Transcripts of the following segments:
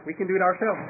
We can do it ourselves.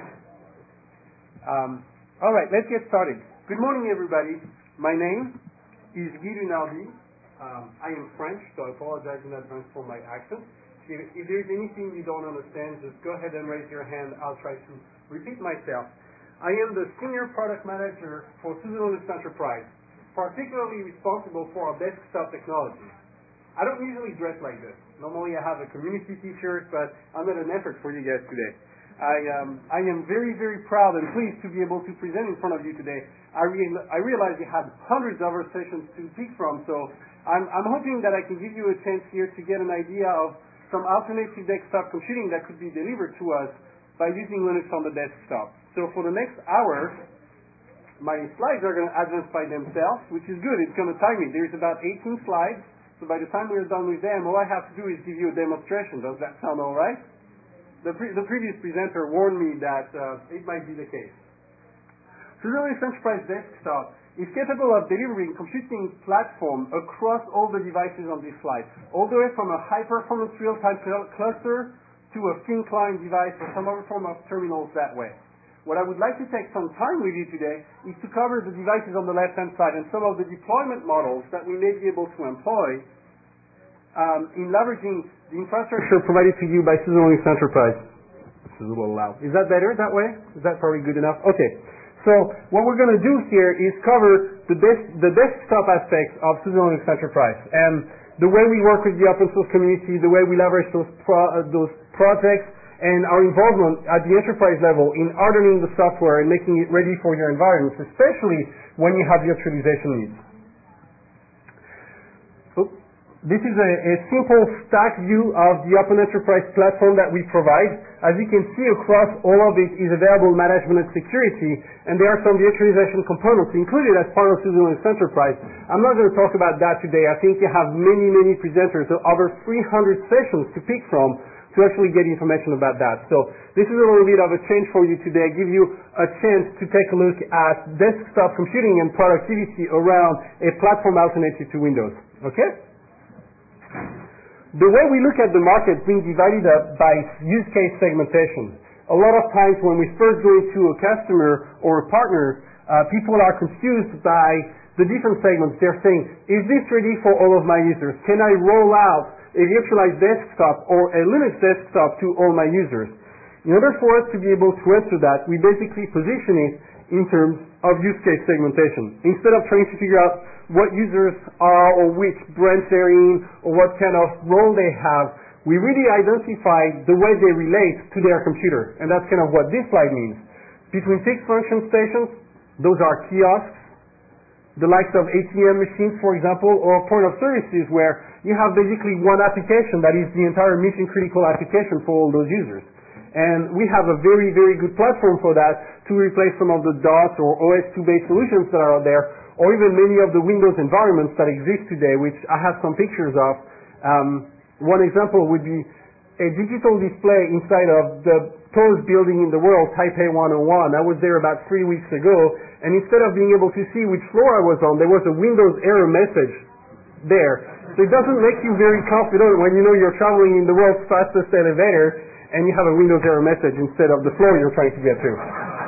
All right, let's get started. Good morning, everybody. My name is Guy Lunardi. I am French, so I apologize in advance for my accent. If there's anything you don't understand, just go ahead and raise your hand. I'll try to repeat myself. I am the Senior Product Manager for SUSE Enterprise, particularly responsible for our desktop technology. I don't usually dress like this. Normally I have a community t-shirt, but I made an effort for you guys today. I am very, very proud and pleased to be able to present in front of you today. I realize you had hundreds of other sessions to pick from, so I'm hoping that I can give you a chance here to get an idea of some alternative desktop computing that could be delivered to us by using Linux on the desktop. So for the next hour, my slides are going to advance by themselves, which is good. It's going to time me. There's about 18 slides, so by the time we're done with them, all I have to do is give you a demonstration. Does that sound all right? The previous presenter warned me that it might be the case. SUSE Enterprise Desktop is capable of delivering computing platform across all the devices on this slide, all the way from a high-performance real-time cluster to a thin client device or some other form of terminals that way. What I would like to take some time with you today is to cover the devices on the left-hand side and some of the deployment models that we may be able to employ in leveraging the infrastructure provided to you by SUSE Enterprise. This is a little loud. Is that better that way? Is that probably good enough? Okay. So what we're going to do here is cover the desktop aspects of SUSE Enterprise and the way we work with the open source community, the way we leverage those projects, and our involvement at the enterprise level in hardening the software and making it ready for your environments, especially when you have virtualization needs. This is a simple stack view of the Open Enterprise platform that we provide. As you can see, across all of it is available management and security, and there are some virtualization components included as part of SUSE Enterprise. I'm not going to talk about that today. I think you have many, many presenters, so over 300 sessions to pick from to actually get information about that. So this is a little bit of a change for you today. I give you a chance to take a look at desktop computing and productivity around a platform alternative to Windows. Okay? The way we look at the market is being divided up by use case segmentation. A lot of times when we first go into a customer or a partner, people are confused by the different segments. They're saying, is this ready for all of my users? Can I roll out a virtualized desktop or a Linux desktop to all my users? In order for us to be able to answer that, we basically position it in terms of use case segmentation. Instead of trying to figure out what users are or which branch they're in or what kind of role they have, we really identify the way they relate to their computer. And that's kind of what this slide means. Between fixed function stations, those are kiosks, the likes of ATM machines, for example, or point of services where you have basically one application that is the entire mission-critical application for all those users. And we have a very, very good platform for that to replace some of the DOS or OS2-based solutions that are out there, or even many of the Windows environments that exist today, which I have some pictures of. One example would be a digital display inside of the tallest building in the world, Taipei 101. I was there about 3 weeks ago, and instead of being able to see which floor I was on, there was a Windows error message there. So it doesn't make you very confident when you know you're traveling in the world's fastest elevator and you have a Windows error message instead of the floor you're trying to get to.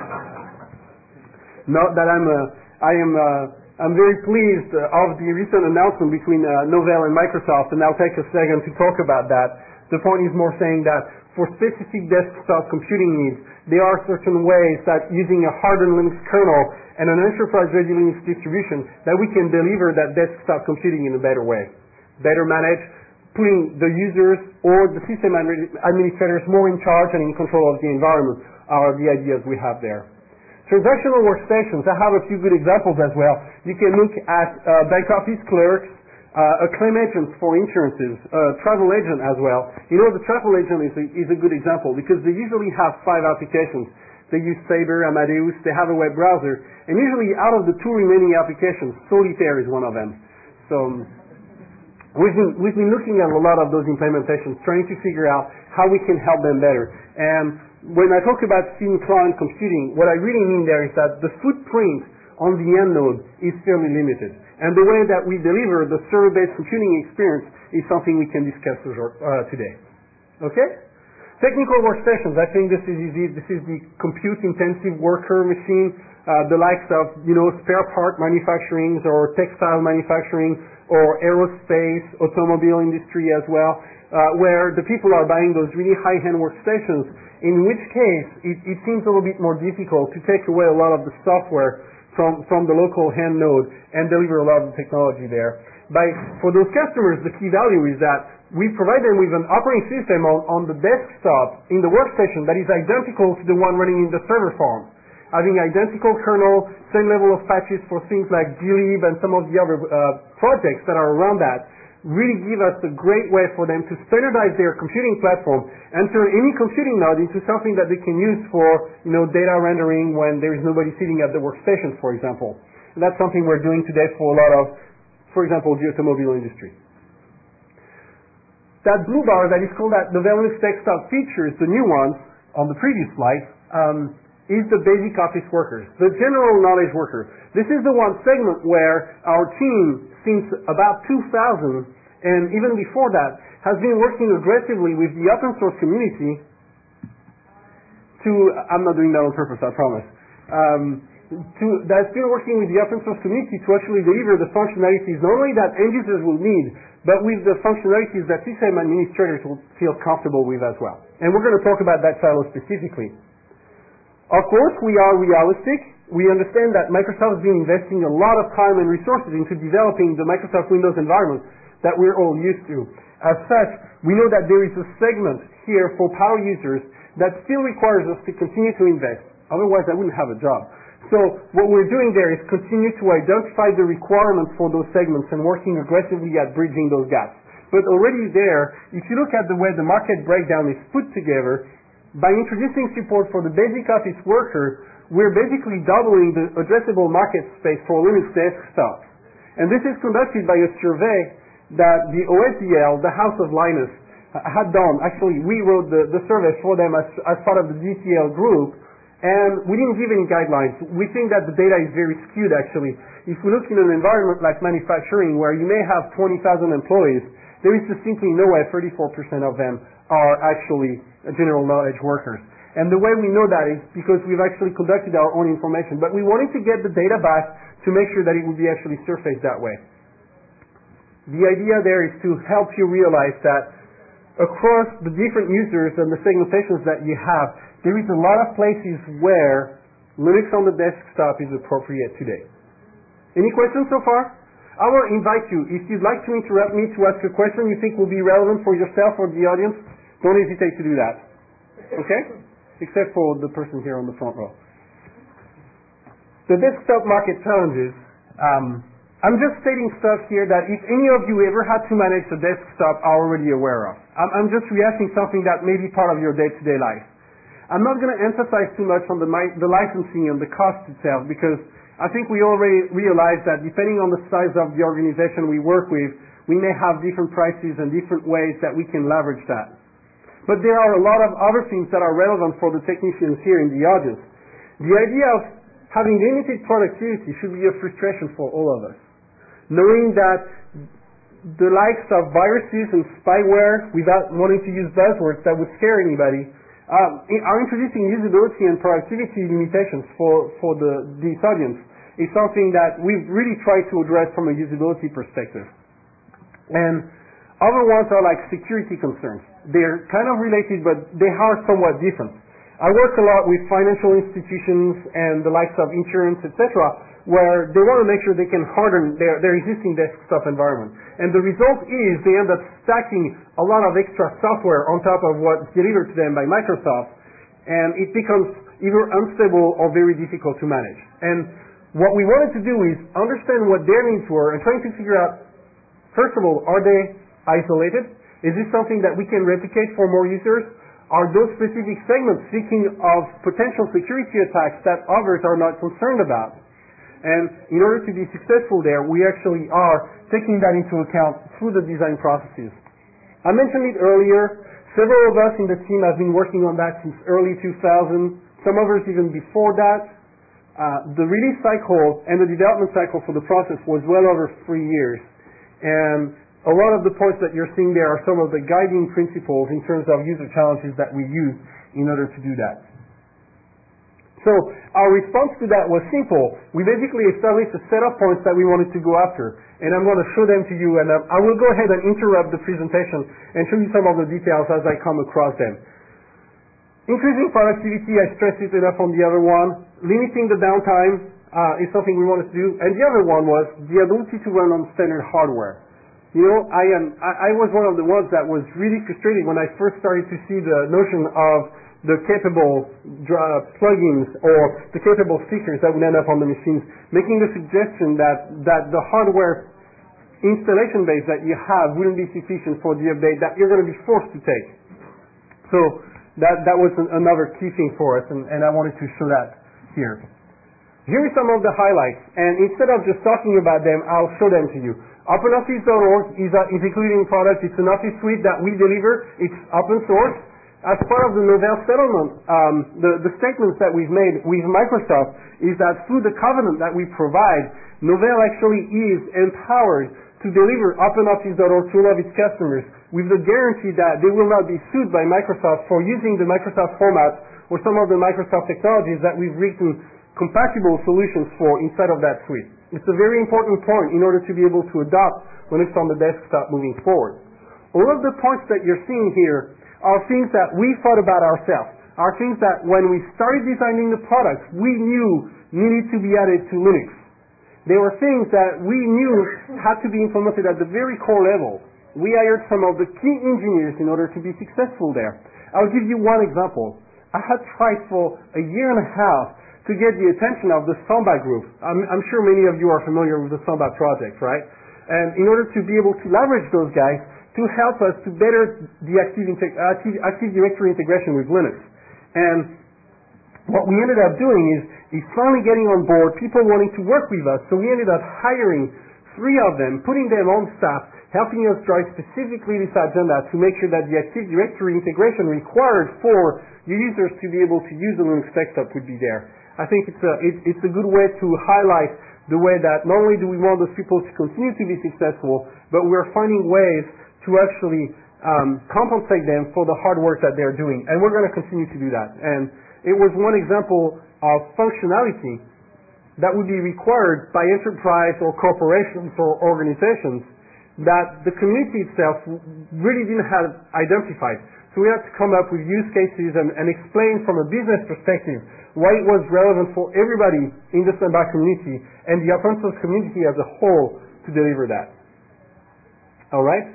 Not that I'm very pleased of the recent announcement between Novell and Microsoft, and I'll take a second to talk about that. The point is more saying that for specific desktop computing needs, there are certain ways that using a hardened Linux kernel and an enterprise-ready Linux distribution that we can deliver that desktop computing in a better way. Better manage, putting the users or the system administrators more in charge and in control of the environment are the ideas we have there. Transactional workstations, I have a few good examples as well. You can look at back office clerks, a claim agent for insurances, a travel agent as well. You know, the travel agent is a good example because they usually have 5 applications. They use Sabre, Amadeus, they have a web browser, and usually out of the 2 remaining applications, Solitaire is one of them. So we've been looking at a lot of those implementations, trying to figure out how we can help them better. And when I talk about thin client computing, what I really mean there is that the footprint on the end node is fairly limited. And the way that we deliver the server-based computing experience is something we can discuss today. Okay? Technical workstations, I think this is easy. This is the compute-intensive worker machine, the likes of, spare part manufacturing or textile manufacturing or aerospace, automobile industry as well, where the people are buying those really high-end workstations, in which case it seems a little bit more difficult to take away a lot of the software from the local hand node and deliver a lot of the technology there. For those customers, the key value is that we provide them with an operating system on the desktop in the workstation that is identical to the one running in the server farm, having identical kernel, same level of patches for things like glib and some of the other projects that are around that, really give us a great way for them to standardize their computing platform and turn any computing node into something that they can use for data rendering when there is nobody sitting at the workstation, for example. And that's something we're doing today for a lot of, for example, the automobile industry. That blue bar that is called the Linux desktop features, the new ones on the previous slide, is the basic office workers, the general knowledge worker. This is the one segment where our team, since about 2000, and even before that, has been working aggressively with the open source community I'm not doing that on purpose, I promise, that's been working with the open source community to actually deliver the functionalities not only that end users will need, but with the functionalities that system administrators will feel comfortable with as well. And we're going to talk about that silo specifically. Of course, we are realistic. We understand that Microsoft has been investing a lot of time and resources into developing the Microsoft Windows environment that we're all used to. As such, we know that there is a segment here for power users that still requires us to continue to invest. Otherwise, I wouldn't have a job. So what we're doing there is continue to identify the requirements for those segments and working aggressively at bridging those gaps. But already there, if you look at the way the market breakdown is put together, by introducing support for the basic office worker, we're basically doubling the addressable market space for Linux desktops. And this is conducted by a survey that the OSDL, the House of Linus, had done. Actually, we wrote the survey for them as part of the DTL group, and we didn't give any guidelines. We think that the data is very skewed, actually. If we look in an environment like manufacturing, where you may have 20,000 employees, there is just simply no way 34% of them are actually general knowledge workers. And the way we know that is because we've actually conducted our own information. But we wanted to get the data back to make sure that it would be actually surfaced that way. The idea there is to help you realize that across the different users and the segmentations that you have, there is a lot of places where Linux on the desktop is appropriate today. Any questions so far? I will invite you, if you'd like to interrupt me to ask a question you think will be relevant for yourself or the audience, don't hesitate to do that. Okay? Except for the person here on the front row. The desktop market challenges. I'm just stating stuff here that if any of you ever had to manage a desktop are already aware of. I'm just rehashing something that may be part of your day-to-day life. I'm not going to emphasize too much on the licensing and the cost itself, because I think we already realize that depending on the size of the organization we work with, we may have different prices and different ways that we can leverage that. But there are a lot of other things that are relevant for the technicians here in the audience. The idea of having limited productivity should be a frustration for all of us. Knowing that the likes of viruses and spyware, without wanting to use buzzwords that would scare anybody, are introducing usability and productivity limitations for this audience. It's something that we've really tried to address from a usability perspective. And other ones are like security concerns. They're kind of related, but they are somewhat different. I work a lot with financial institutions and the likes of insurance, etc., where they want to make sure they can harden their existing desktop environment. And the result is they end up stacking a lot of extra software on top of what's delivered to them by Microsoft, and it becomes either unstable or very difficult to manage. And what we wanted to do is understand what their needs were and trying to figure out, first of all, are they isolated? Is this something that we can replicate for more users? Are those specific segments seeking of potential security attacks that others are not concerned about? And in order to be successful there, we actually are taking that into account through the design processes. I mentioned it earlier. Several of us in the team have been working on that since early 2000, some others even before that. The release cycle and the development cycle for the process was well over 3 years. And a lot of the points that you're seeing there are some of the guiding principles in terms of user challenges that we use in order to do that. So our response to that was simple. We basically established a set of points that we wanted to go after, and I'm going to show them to you, and I will go ahead and interrupt the presentation and show you some of the details as I come across them. Increasing productivity, I stressed it enough on the other one. Limiting the downtime is something we wanted to do, and the other one was the ability to run on standard hardware. You know, I was one of the ones that was really frustrated when I first started to see the notion of the capable plugins or the capable stickers that would end up on the machines, making the suggestion that the hardware installation base that you have wouldn't be sufficient for the update that you're going to be forced to take. So that was another key thing for us, and I wanted to show that here. Here are some of the highlights, and instead of just talking about them, I'll show them to you. OpenOffice.org is including product. It's an Office suite that we deliver. It's open source. As part of the Novell settlement, the statements that we've made with Microsoft is that through the covenant that we provide, Novell actually is empowered to deliver OpenOffice.org to all of its customers with the guarantee that they will not be sued by Microsoft for using the Microsoft format or some of the Microsoft technologies that we've written compatible solutions for inside of that suite. It's a very important point in order to be able to adopt when it's on the desktop moving forward. All of the points that you're seeing here are things that we thought about ourselves, are things that when we started designing the products, we knew needed to be added to Linux. They were things that we knew had to be implemented at the very core level. We hired some of the key engineers in order to be successful there. I'll give you one example. I had tried for a year and a half to get the attention of the Samba group. I'm sure many of you are familiar with the Samba project, right? And in order to be able to leverage those guys to help us to better the Active Directory integration with Linux. And what we ended up doing is finally getting on board people wanting to work with us. So we ended up hiring 3 of them, putting them on staff, helping us drive specifically this agenda to make sure that the Active Directory integration required for your users to be able to use the Linux desktop would be there. I think it's a good way to highlight the way that not only do we want those people to continue to be successful, but we're finding ways to actually compensate them for the hard work that they're doing. And we're going to continue to do that. And it was one example of functionality that would be required by enterprise or corporations or organizations that the community itself really didn't have identified. So we had to come up with use cases and explain from a business perspective why it was relevant for everybody in the Samba community and the open source community as a whole to deliver that. All right?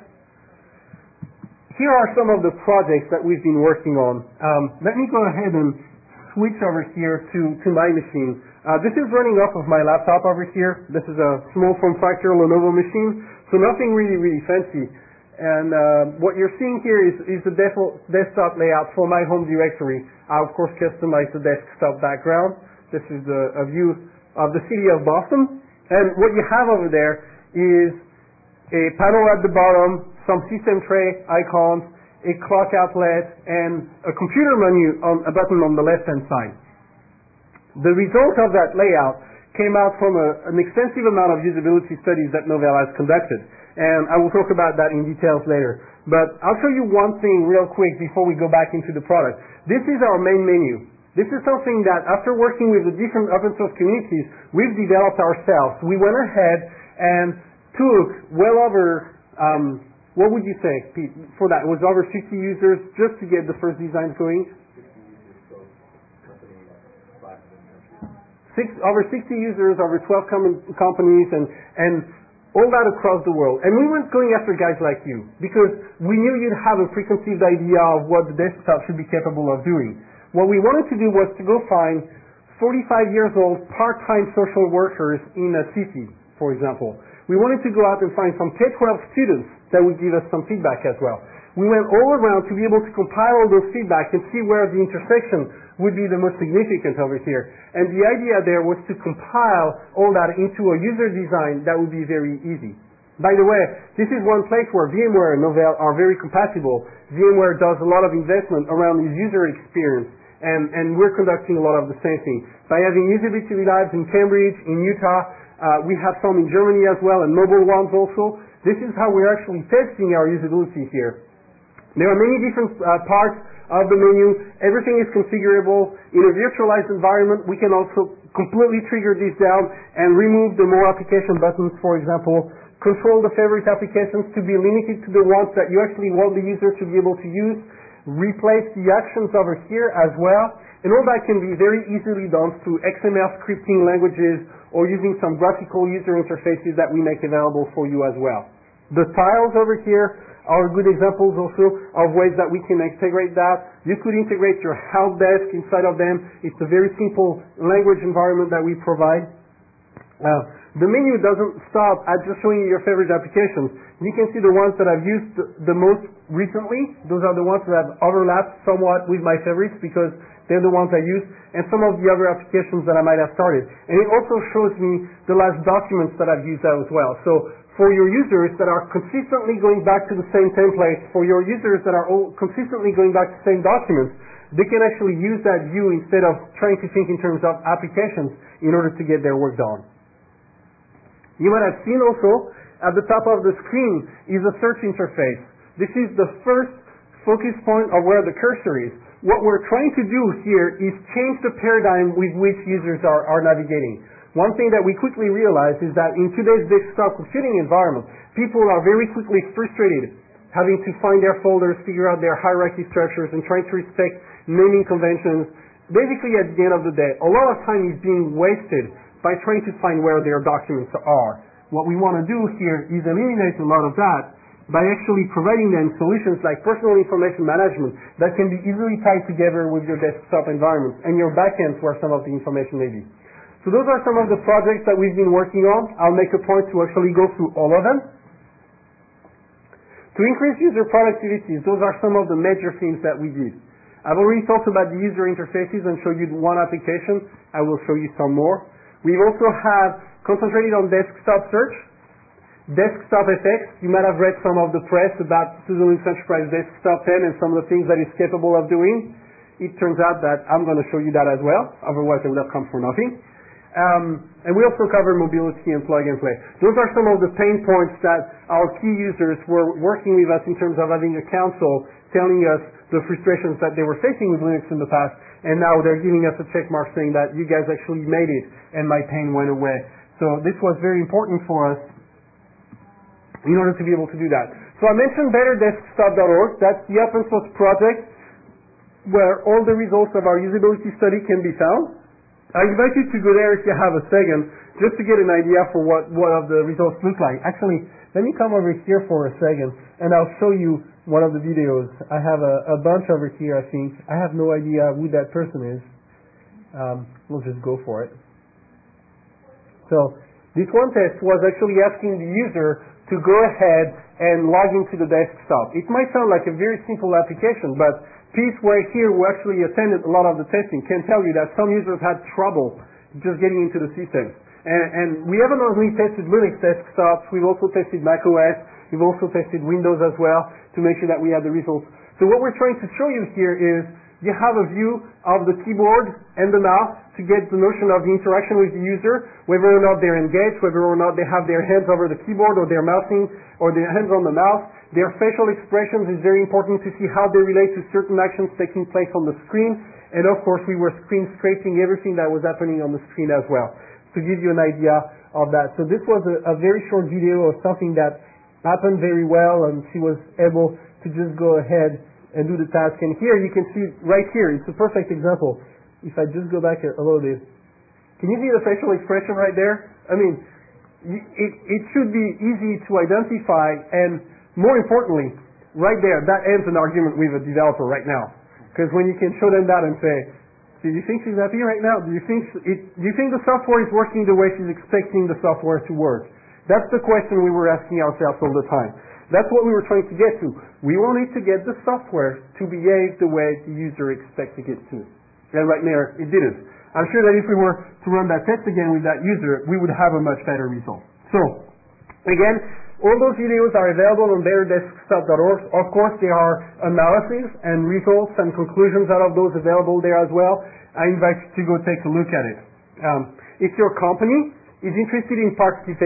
Here are some of the projects that we've been working on. Let me go ahead and switch over here to my machine. This is running off of my laptop over here. This is a small form factor Lenovo machine, so nothing really, really fancy. And what you're seeing here is the desktop layout for my home directory. I, of course, customized the desktop background. This is a view of the city of Boston. And what you have over there is a panel at the bottom, some system tray icons, a clock outlet, and a computer menu on a button on the left-hand side. The result of that layout came out from an extensive amount of usability studies that Novell has conducted. And I will talk about that in details later. But I'll show you one thing real quick before we go back into the product. This is our main menu. This is something that after working with the different open source communities, we've developed ourselves. We went ahead and took well over, what would you say, Pete, for that? It was over 50 users just to get the first designs going? Over 60 users, over 12 companies, and all that across the world. And we weren't going after guys like you, because we knew you'd have a preconceived idea of what the desktop should be capable of doing. What we wanted to do was to go find 45 years old part-time social workers in a city, for example. We wanted to go out and find some K-12 students that would give us some feedback as well. We went all around to be able to compile all those feedback and see where the intersection would be the most significant over here. And the idea there was to compile all that into a user design that would be very easy. By the way, this is one place where VMware and Novell are very compatible. VMware does a lot of investment around the user experience, and we're conducting a lot of the same thing. By having usability labs in Cambridge, in Utah, we have some in Germany as well, and mobile ones also. This is how we're actually testing our usability here. There are many different parts of the menu. Everything is configurable. In a virtualized environment, we can also completely trigger this down and remove the more application buttons, for example. Control the favorite applications to be limited to the ones that you actually want the user to be able to use. Replace the actions over here as well. And all that can be very easily done through XML scripting languages or using some graphical user interfaces that we make available for you as well. The tiles over here are good examples also of ways that we can integrate that. You could integrate your help desk inside of them. It's a very simple language environment that we provide. The menu doesn't stop at just showing you your favorite applications. You can see the ones that I've used the most recently. Those are the ones that have overlapped somewhat with my favorites because they're the ones I use, and some of the other applications that I might have started. And it also shows me the last documents that I've used as well. So for your users that are consistently going back to the same templates, for your users that are consistently going back to the same documents, they can actually use that view instead of trying to think in terms of applications in order to get their work done. You might have seen also at the top of the screen is a search interface. This is the first focus point of where the cursor is. What we're trying to do here is change the paradigm with which users are navigating. One thing that we quickly realize is that in today's desktop computing environment, people are very quickly frustrated having to find their folders, figure out their hierarchy structures, and trying to respect naming conventions. Basically, at the end of the day, a lot of time is being wasted by trying to find where their documents are. What we want to do here is eliminate a lot of that by actually providing them solutions like personal information management that can be easily tied together with your desktop environment and your backends where some of the information may be. So those are some of the projects that we've been working on. I'll make a point to actually go through all of them. To increase user productivity, those are some of the major themes that we did. I've already talked about the user interfaces and showed you one application. I will show you some more. We've also concentrated on desktop search, desktop effects. You might have read some of the press about Pseudo-Linux Enterprise Desktop 10 and some of the things that it's capable of doing. It turns out that I'm going to show you that as well. Otherwise, it would have come for nothing. And we also cover mobility and plug and play. Those are some of the pain points that our key users were working with us in terms of having a council telling us the frustrations that they were facing with Linux in the past. And now they're giving us a check mark saying that you guys actually made it and my pain went away. So this was very important for us in order to be able to do that. So I mentioned betterdesktop.org. That's the open source project where all the results of our usability study can be found. I invite you to go there if you have a second, just to get an idea for what of the results look like. Actually, let me come over here for a second, and I'll show you one of the videos. I have a bunch over here, I think. I have no idea who that person is. We'll just go for it. So this one test was actually asking the user to go ahead and log into the desktop. It might sound like a very simple application, but Pete right here, who actually attended a lot of the testing, can tell you that some users had trouble just getting into the system. And we haven't only tested Linux desktops, we've also tested macOS, we've also tested Windows as well to make sure that we had the results. So what we're trying to show you here is you have a view of the keyboard and the mouse to get the notion of the interaction with the user, whether or not they're engaged, whether or not they have their hands over the keyboard or they're mousing or their hands on the mouse. Their facial expressions is very important to see how they relate to certain actions taking place on the screen. And of course, we were screen scraping everything that was happening on the screen as well to give you an idea of that. So this was a very short video of something that happened very well, and she was able to just go ahead and do the task. And here you can see right here, it's a perfect example. If I just go back a little bit, can you see the facial expression right there? I mean, it should be easy to identify, and more importantly, right there, that ends an argument with a developer right now. Because when you can show them that and say, do you think she's happy right now? Do you think the software is working the way she's expecting the software to work? That's the question we were asking ourselves all the time. That's what we were trying to get to. We wanted to get the software to behave the way the user expected it to. And right there, it didn't. I'm sure that if we were to run that test again with that user, we would have a much better result. So, again, all those videos are available on betterdesktop.org. Of course, there are analyses and results and conclusions out of those available there as well. I invite you to go take a look at it. If your company is interested in participating,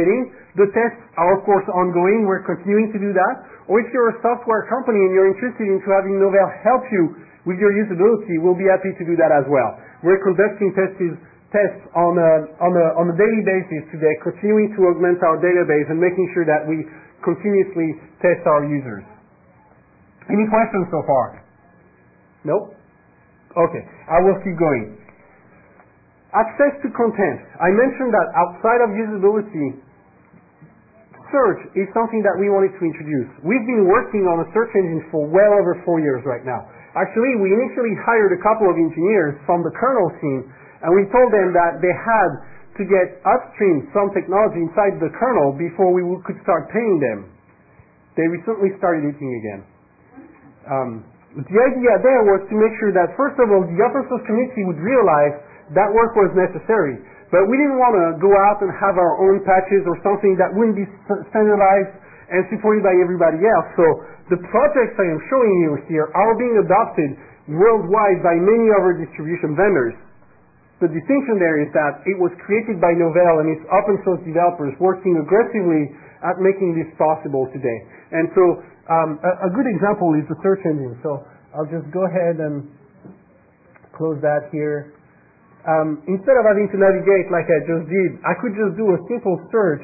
the tests are of course ongoing. We're continuing to do that. Or if you're a software company and you're interested in having Novell help you with your usability, we'll be happy to do that as well. We're conducting tests on a daily basis today, continuing to augment our database and making sure that we continuously test our users. Any questions so far? No? Okay, I will keep going. Access to content. I mentioned that outside of usability, search is something that we wanted to introduce. We've been working on a search engine for well over 4 years right now. Actually, we initially hired a couple of engineers from the kernel team, and we told them that they had to get upstream some technology inside the kernel before we could start paying them. They recently started eating again. The idea there was to make sure that, first of all, the open source community would realize that work was necessary. But we didn't want to go out and have our own patches or something that wouldn't be standardized and supported by everybody else. So the projects I am showing you here are being adopted worldwide by many other distribution vendors. The distinction there is that it was created by Novell and its open source developers working aggressively at making this possible today. And so a good example is the search engine. So I'll just go ahead and close that here. Instead of having to navigate like I just did, I could just do a simple search.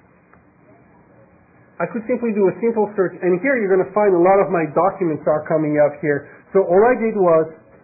I could simply do a simple search, and here you're going to find a lot of my documents are coming up here. So all I did was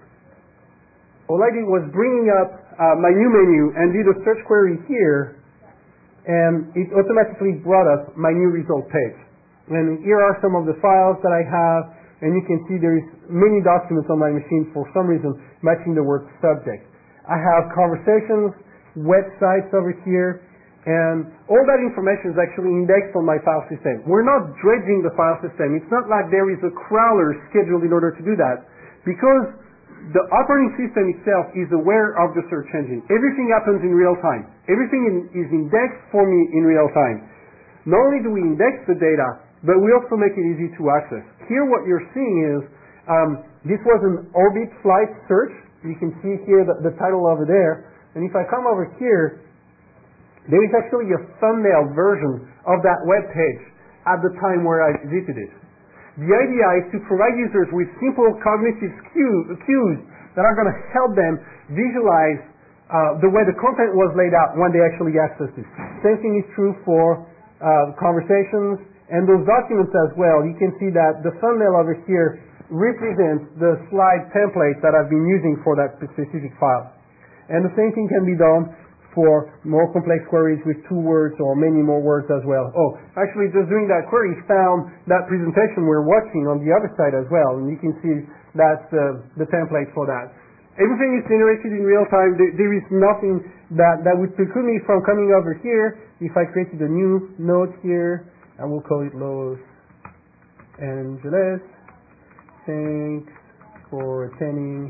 bringing up my new menu and did a search query here, and it automatically brought up my new result page. And here are some of the files that I have, and you can see there is many documents on my machine for some reason matching the word subject. I have conversations, websites over here, and all that information is actually indexed on my file system. We're not dredging the file system. It's not like there is a crawler scheduled in order to do that, because the operating system itself is aware of the search engine. Everything happens in real time. Everything is indexed for me in real time. Not only do we index the data, but we also make it easy to access. Here what you're seeing is, this was an orbit flight search. You can see here the title over there. And if I come over here, there is actually a thumbnail version of that web page at the time where I visited it. The idea is to provide users with simple cognitive cues that are going to help them visualize the way the content was laid out when they actually access it. Same thing is true for conversations and those documents as well. You can see that the thumbnail over here represents the slide template that I've been using for that specific file. And the same thing can be done for more complex queries with 2 words or many more words as well. Oh, actually just doing that query found that presentation we're watching on the other side as well, and you can see that's the template for that. Everything is generated in real time. There is nothing that would preclude me from coming over here. If I created a new note here, I will call it Los Angeles. Thanks for attending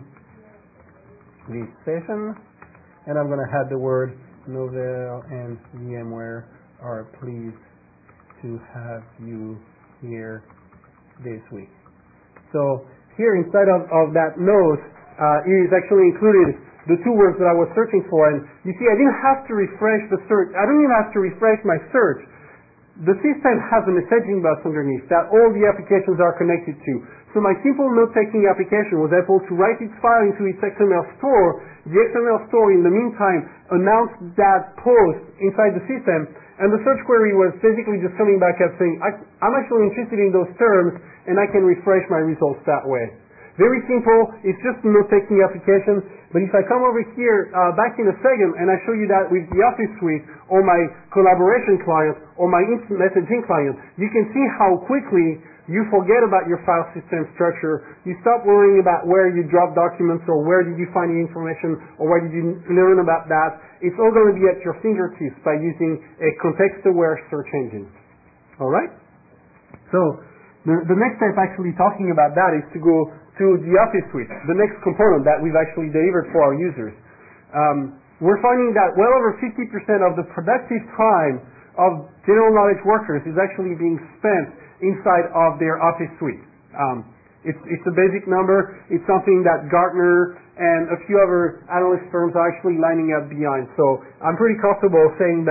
this session. And I'm going to add the word Novell and VMware are pleased to have you here this week. So here inside of that note is actually included the 2 words that I was searching for. And you see, I didn't have to refresh the search. I don't even have to refresh my search. The system has a messaging bus underneath that all the applications are connected to. So my simple note-taking application was able to write its file into its XML store. The XML store, in the meantime, announced that post inside the system, and the search query was basically just coming back up saying, I'm actually interested in those terms, and I can refresh my results that way. Very simple. It's just a note-taking application. But if I come over here back in a second and I show you that with the Office Suite or my collaboration client or my instant messaging client, you can see how quickly you forget about your file system structure. You stop worrying about where you drop documents or where did you find the information or where did you learn about that. It's all going to be at your fingertips by using a context-aware search engine. All right? So the next step actually talking about that is to go to the Office Suite, the next component that we've actually delivered for our users. We're finding that well over 50% of the productive time of general knowledge workers is actually being spent inside of their Office Suite. It's a basic number. It's something that Gartner and a few other analyst firms are actually lining up behind. So I'm pretty comfortable saying that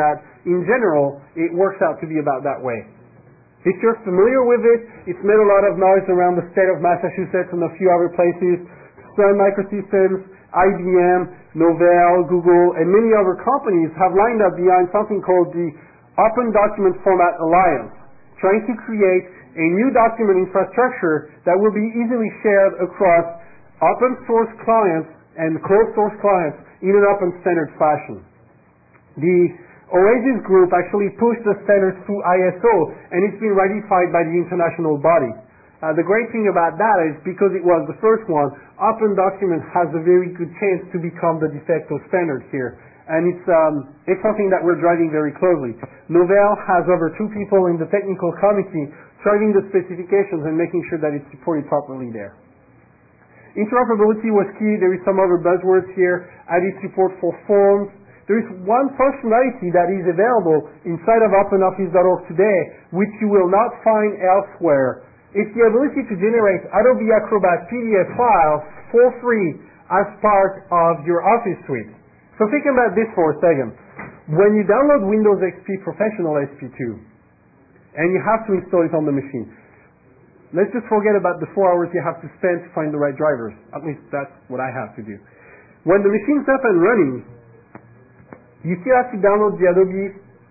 in general, it works out to be about that way. If you're familiar with it, it's made a lot of noise around the state of Massachusetts and a few other places. Sun Microsystems, IBM, Novell, Google, and many other companies have lined up behind something called the Open Document Format Alliance, trying to create a new document infrastructure that will be easily shared across open source clients and closed source clients in an open standard fashion. The OASIS group actually pushed the standards through ISO, and it's been ratified by the international body. The great thing about that is because it was the first one, Open Document has a very good chance to become the de facto standard here. And it's something that we're driving very closely. Novell has over 2 people in the technical committee driving the specifications and making sure that it's supported properly there. Interoperability was key. There is some other buzzwords here. Added support for forms. There is one functionality that is available inside of OpenOffice.org today, which you will not find elsewhere. It's the ability to generate Adobe Acrobat PDF files for free as part of your Office suite. So think about this for a second. When you download Windows XP Professional SP2, and you have to install it on the machine, let's just forget about the 4 hours you have to spend to find the right drivers. At least that's what I have to do. When the machine's up and running, you still have to download the Adobe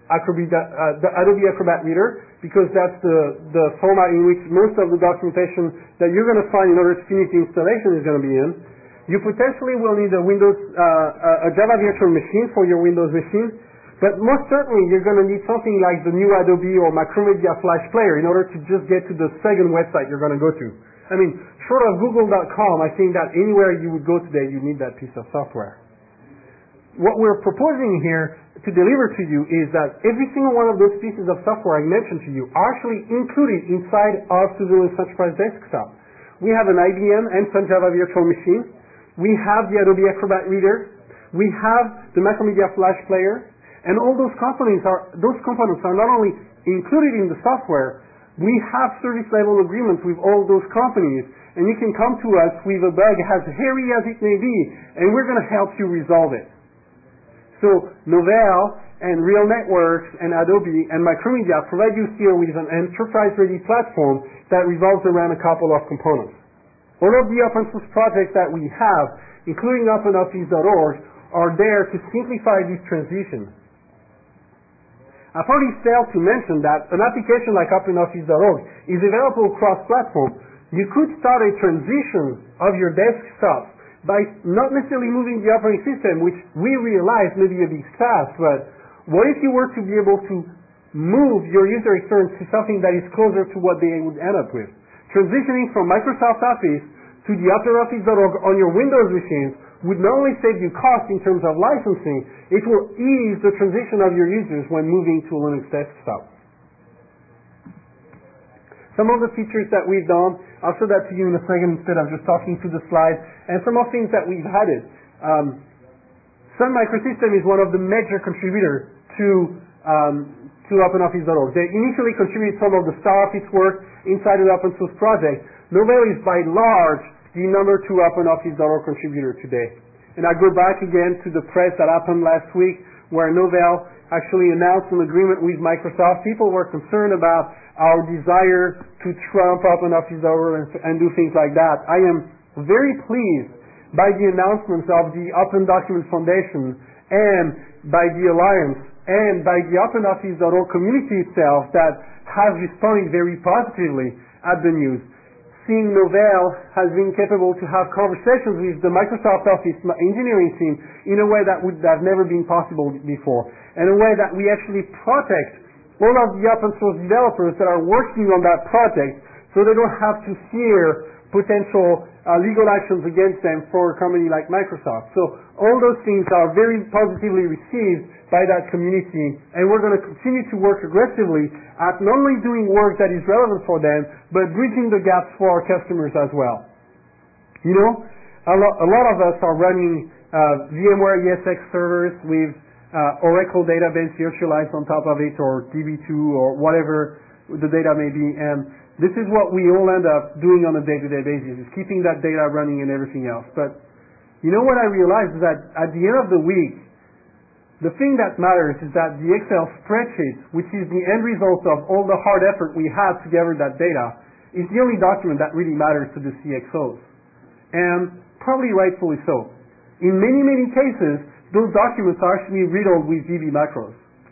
Acrobat Reader, because that's the format in which most of the documentation that you're going to find in order to finish the installation is going to be in. You potentially will need a Java virtual machine for your Windows machine, but most certainly you're going to need something like the new Adobe or Macromedia Flash Player in order to just get to the second website you're going to go to. I mean, short of Google.com, I think that anywhere you would go today, you need that piece of software. What we're proposing here to deliver to you is that every single one of those pieces of software I mentioned to you are actually included inside of Switzerland Enterprise Desktop. We have an IBM and Sun Java virtual machine. We have the Adobe Acrobat Reader. We have the Macromedia Flash Player. And all those components are not only included in the software, we have service level agreements with all those companies. And you can come to us with a bug as hairy as it may be, and we're going to help you resolve it. So Novell and Real Networks and Adobe and Macromedia provide you here with an enterprise-ready platform that revolves around a couple of components. All of the open source projects that we have, including OpenOffice.org, are there to simplify this transition. I've already failed to mention that an application like OpenOffice.org is available cross-platform. You could start a transition of your desktop by not necessarily moving the operating system, which we realize may be a big task, but what if you were to be able to move your user experience to something that is closer to what they would end up with? Transitioning from Microsoft Office to the OpenOffice.org on your Windows machines would not only save you cost in terms of licensing, it will ease the transition of your users when moving to a Linux desktop. Some of the features that we've done, I'll show that to you in a second instead of just talking to the slides, and some of the things that we've added. Sun Microsystems is one of the major contributors to OpenOffice.org. They initially contributed some of the StarOffice work inside of the open source project. Novell is by large the number 2 OpenOffice.org contributor today. And I go back again to the press that happened last week where Novell actually announced an agreement with Microsoft. People were concerned about our desire to trump OpenOffice.org and do things like that. I am very pleased by the announcements of the Open Document Foundation and by the Alliance and by the OpenOffice.org community itself that has responded very positively at the news. Seeing Novell has been capable to have conversations with the Microsoft Office engineering team in a way that would have never been possible before, and a way that we actually protect all of the open source developers that are working on that project so they don't have to fear potential legal actions against them for a company like Microsoft. So all those things are very positively received by that community, and we're going to continue to work aggressively at not only doing work that is relevant for them, but bridging the gaps for our customers as well. You know, a lot of us are running VMware ESX servers with Oracle database virtualized on top of it, or DB2, or whatever the data may be, and this is what we all end up doing on a day-to-day basis, is keeping that data running and everything else. But you know what I realized is that at the end of the week, The thing that matters is that the Excel spreadsheet, which is the end result of all the hard effort we had to gather that data, is the only document that really matters to the CXOs. And probably rightfully so. In many, many cases, those documents are actually riddled with VB macros.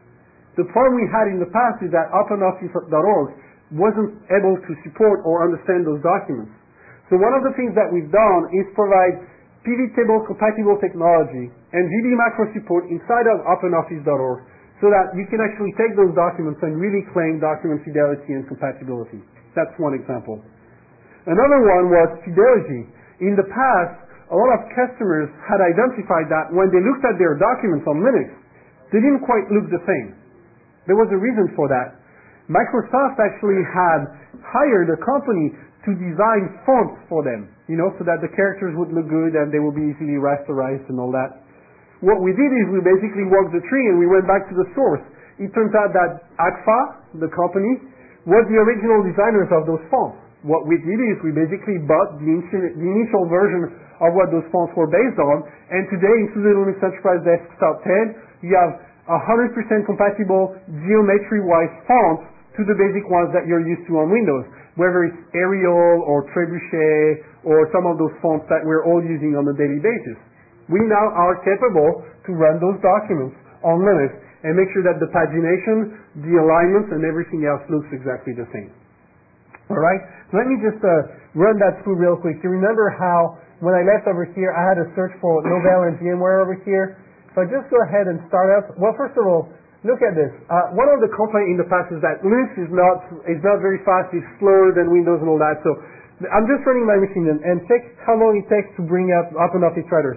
The problem we had in the past is that OpenOffice.org wasn't able to support or understand those documents. So one of the things that we've done is provide pivot table compatible technology and VB macro support inside of OpenOffice.org so that you can actually take those documents and really claim document fidelity and compatibility. That's one example. Another one was fidelity. In the past, a lot of customers had identified that when they looked at their documents on Linux, they didn't quite look the same. There was a reason for that. Microsoft actually had hired a company to design fonts for them, so that the characters would look good and they would be easily rasterized and all that. What we did is we basically walked the tree and we went back to the source. It turns out that Agfa, the company, was the original designers of those fonts. What we did is we basically bought the initial version of what those fonts were based on, and today in SUSE Linux Enterprise Desktop 10, you have 100% compatible geometry-wise fonts to the basic ones that you're used to on Windows, whether it's Arial or Trebuchet or some of those fonts that we're all using on a daily basis. We now are capable to run those documents on Linux and make sure that the pagination, the alignments, and everything else looks exactly the same. All right? So let me just run that through real quick. You remember how when I left over here, I had to search for Novell and VMware over here. So I just go ahead and start up. Well, first of all, look at this. One of the complaints in the past is that Linux is not very fast. It's slower than Windows and all that. So I'm just running my machine and check how long it takes to bring up OpenOffice Writer.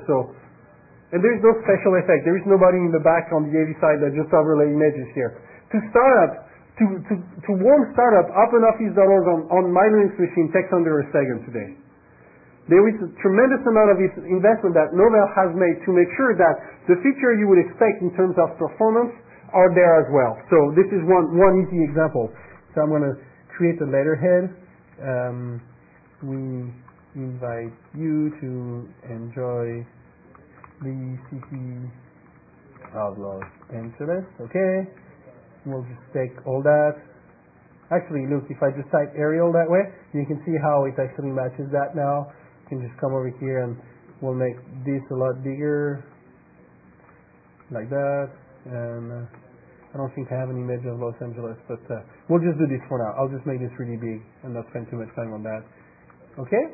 And there's no special effect. There is nobody in the back on the AV side that just overlay images here. To start up, to warm startup, OpenOffice.org on my Linux machine takes under a second today. There is a tremendous amount of investment that Novell has made to make sure that the feature you would expect in terms of performance are there as well. So this is one easy example. So I'm going to create a letterhead. We invite you to enjoy the city of Los Angeles. Okay. We'll just take all that. Actually, look, if I just type Arial that way, you can see how it actually matches that now. You can just come over here and we'll make this a lot bigger, like that. And I don't think I have an image of Los Angeles, but we'll just do this for now. I'll just make this really big and not spend too much time on that. Okay?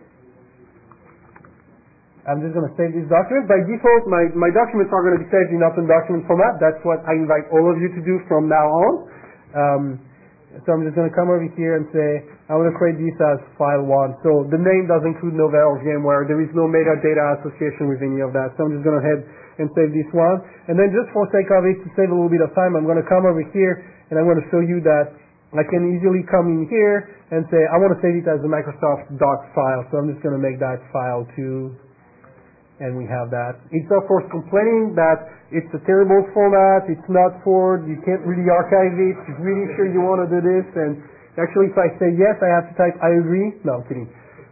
I'm just going to save this document. By default, my documents are going to be saved in open document format. That's what I invite all of you to do from now on. So I'm just going to come over here and say, I want to create this as file 1. So the name does include Novell or VMware. There is no metadata association with any of that. So I'm just going to head and save this one. And then just for sake of it, to save a little bit of time, I'm going to come over here and I'm going to show you that I can easily come in here and say, I want to save it as a Microsoft docs file. So I'm just going to make that file 2. And we have that. It's of course complaining that it's a terrible format, it's not Ford, you can't really archive it, you're really sure you want to do this, and actually if I say yes, I have to type I agree. No, I'm kidding.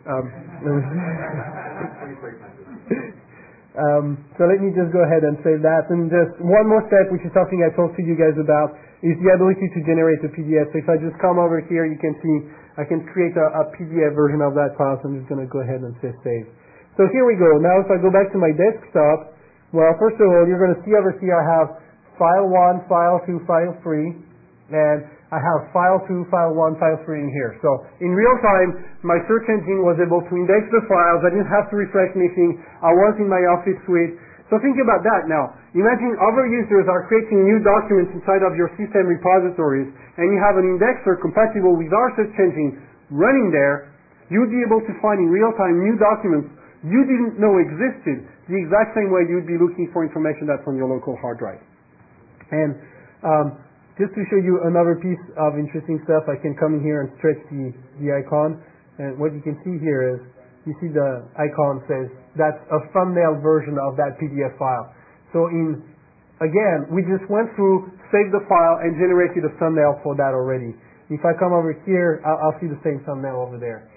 So let me just go ahead and save that. And just one more step, which is something I talked to you guys about, is the ability to generate a PDF. So if I just come over here, you can see I can create a PDF version of that file, so I'm just going to go ahead and say save. So here we go. Now if I go back to my desktop, well, first of all, you're going to see over here I have file 1, file 2, file 3, and I have file 2, file 1, file 3 in here. So in real time, my search engine was able to index the files. I didn't have to refresh anything. I was in my Office suite. So think about that now. Imagine other users are creating new documents inside of your system repositories, and you have an indexer compatible with our search engine running there. You'd be able to find in real time new documents you didn't know existed, the exact same way you'd be looking for information that's on your local hard drive. And just to show you another piece of interesting stuff, I can come in here and stretch the icon. And what you can see here is, you see the icon says that's a thumbnail version of that PDF file. So again, we just went through, saved the file, and generated a thumbnail for that already. If I come over here, I'll see the same thumbnail over there.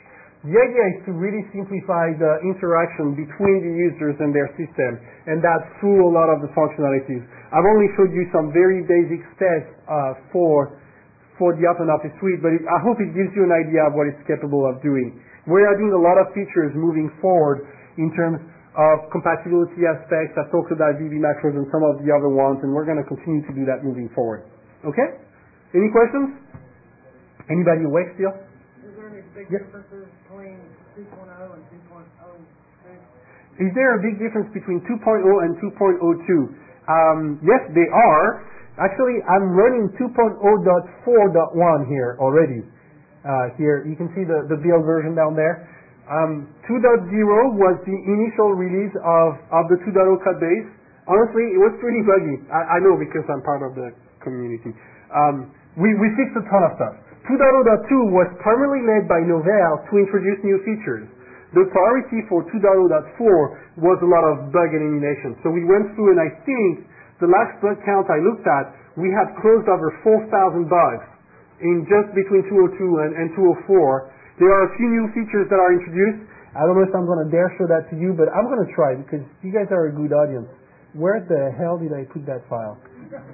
The idea is to really simplify the interaction between the users and their system, and that's through a lot of the functionalities. I've only showed you some very basic steps for the OpenOffice suite, but I hope it gives you an idea of what it's capable of doing. We're adding a lot of features moving forward in terms of compatibility aspects. I've talked about VB macros and some of the other ones, and we're going to continue to do that moving forward. Okay? Any questions? Anybody awake still? Is there any big differences between 2.0 and 2.02? Is there a big difference between 2.0 and 2.02? Yes, they are. Actually, I'm running 2.0.4.1 here already. Here, you can see the build version down there. 2.0 was the initial release of the 2.0 code base. Honestly, it was pretty buggy. I know because I'm part of the community. We fixed a ton of stuff. 2.0.2 was primarily led by Novell to introduce new features. The priority for 2.0.4 was a lot of bug elimination. So we went through, and I think the last bug count I looked at, we had closed over 4,000 bugs in just between 2.02 and 2.04. There are a few new features that are introduced. I don't know if I'm going to dare show that to you, but I'm going to try because you guys are a good audience. Where the hell did I put that file?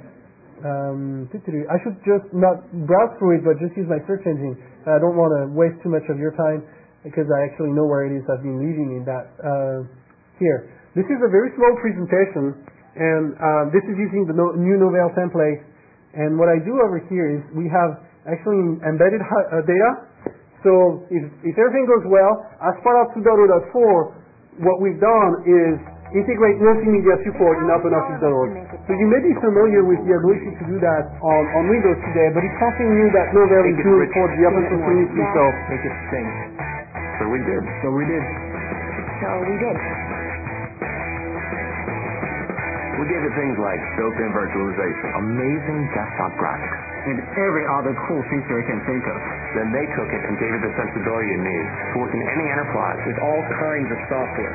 I should just not browse through it, but just use my search engine. I don't want to waste too much of your time because I actually know where it is. I've been leaving in that. Here. This is a very small presentation, and this is using the new Novell template. And what I do over here is we have actually embedded data. So if everything goes well, as part of 2.0.4, what we've done is integrate multimedia support in OpenOffice.org. So you may be familiar with the ability to do that on Windows today, but it's something new that Novell is doing for the open source community. So make it sing. So we did. We gave it things like built-in virtualization, amazing desktop graphics, and every other cool feature you can think of. Then they took it and gave it the sensibility it needs to work in any enterprise with all kinds of software.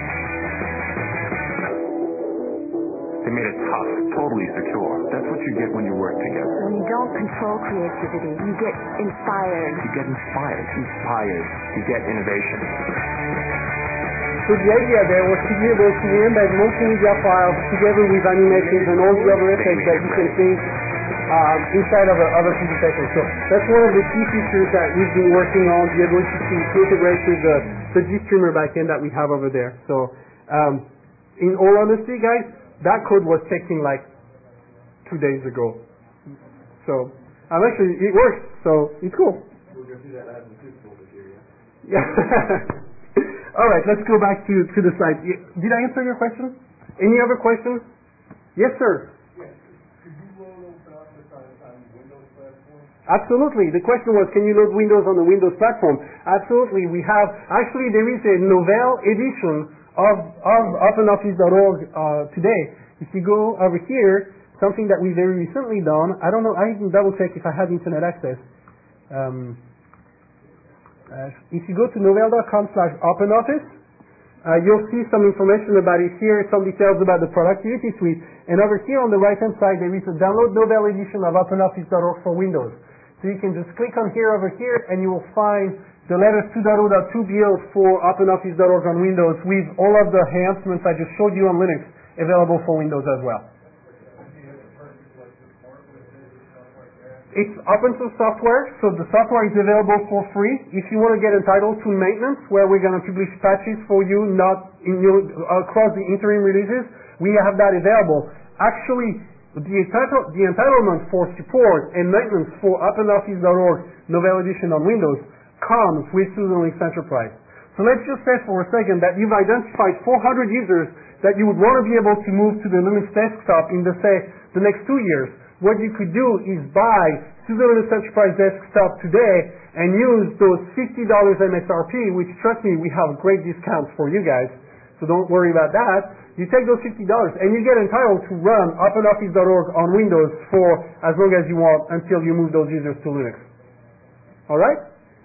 They made it tough, totally secure. That's what you get when you work together. When you don't control creativity, you get inspired. You get inspired. You get innovation. So the idea there was to be able to embed multimedia files together with animations and all the other effects that you can see inside of a presentation. So that's one of the key features that we've been working on, the ability to integrate with the GStreamer backend that we have over there. So in all honesty, guys, that code was checking like 2 days ago. So actually, it works. So it's cool. We're going to do that as a physical material. Yeah. All right, let's go back to the slide. Did I answer your question? Any other questions? Yes, sir. Yes. Could you load OpenOffice on Windows platform? Absolutely. The question was, can you load Windows on the Windows platform? Absolutely. We have, actually, there is a Novell edition of OpenOffice.org today. If you go over here, something that we very recently done, I don't know, I can double check if I had internet access. If you go to novell.com/OpenOffice, you'll see some information about it here, some details about the productivity suite. And over here on the right-hand side, there is a download Novell edition of OpenOffice.org for Windows. So you can just click on here over here, and you will find the latest 2.0.2 build for OpenOffice.org on Windows with all of the enhancements I just showed you on Linux available for Windows as well. It's open source software, so the software is available for free. If you want to get entitled to maintenance, where we're going to publish patches for you, not in across the interim releases, we have that available. Actually, the entitlement for support and maintenance for OpenOffice.org Novell Edition on Windows comes with Susan Linux Enterprise. So let's just say for a second that you've identified 400 users that you would want to be able to move to the Linux desktop in the next 2 years. What you could do is buy Susan Linux Enterprise Desktop today and use those $50 MSRP, which, trust me, we have great discounts for you guys, so don't worry about that. You take those $50 and you get entitled to run OpenOffice.org on Windows for as long as you want until you move those users to Linux. All right?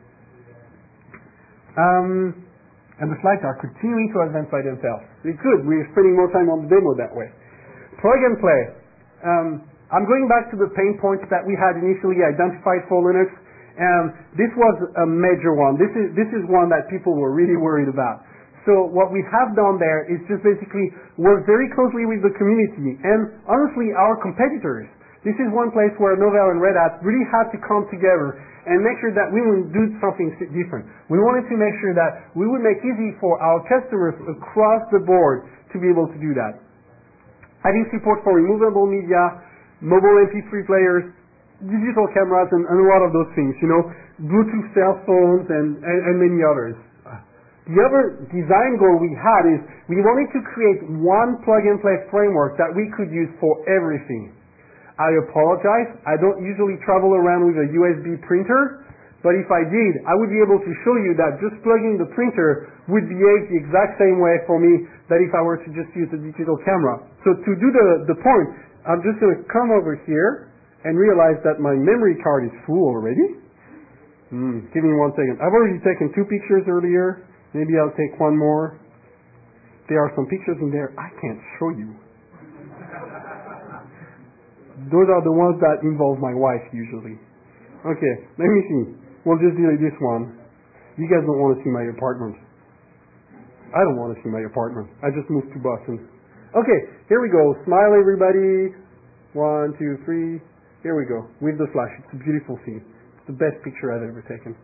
And the slides are continuing to advance by themselves. It's good. We're spending more time on the demo that way. Plug and play. I'm going back to the pain points that we had initially identified for Linux, And this was a major one. This is one that people were really worried about. So what we have done there is just basically work very closely with the community and honestly our competitors. This is one place where Novell and Red Hat really had to come together and make sure that we would do something different. We wanted to make sure that we would make easy for our customers across the board to be able to do that. Having support for removable media, mobile MP3 players, digital cameras, and a lot of those things, Bluetooth cell phones and many others. The other design goal we had is we wanted to create one plug-and-play framework that we could use for everything. I apologize, I don't usually travel around with a USB printer, but if I did, I would be able to show you that just plugging the printer would behave the exact same way for me that if I were to just use a digital camera. So to do the point, I'm just going to come over here and realize that my memory card is full already. Give me 1 second. I've already taken 2 pictures earlier. Maybe I'll take one more. There are some pictures in there I can't show you. Those are the ones that involve my wife usually. Okay, let me see. We'll just delete this one. You guys don't want to see my apartment. I don't want to see my apartment. I just moved to Boston. Okay, here we go. Smile everybody. 1, 2, 3. Here we go. With the flash. It's a beautiful scene. It's the best picture I've ever taken.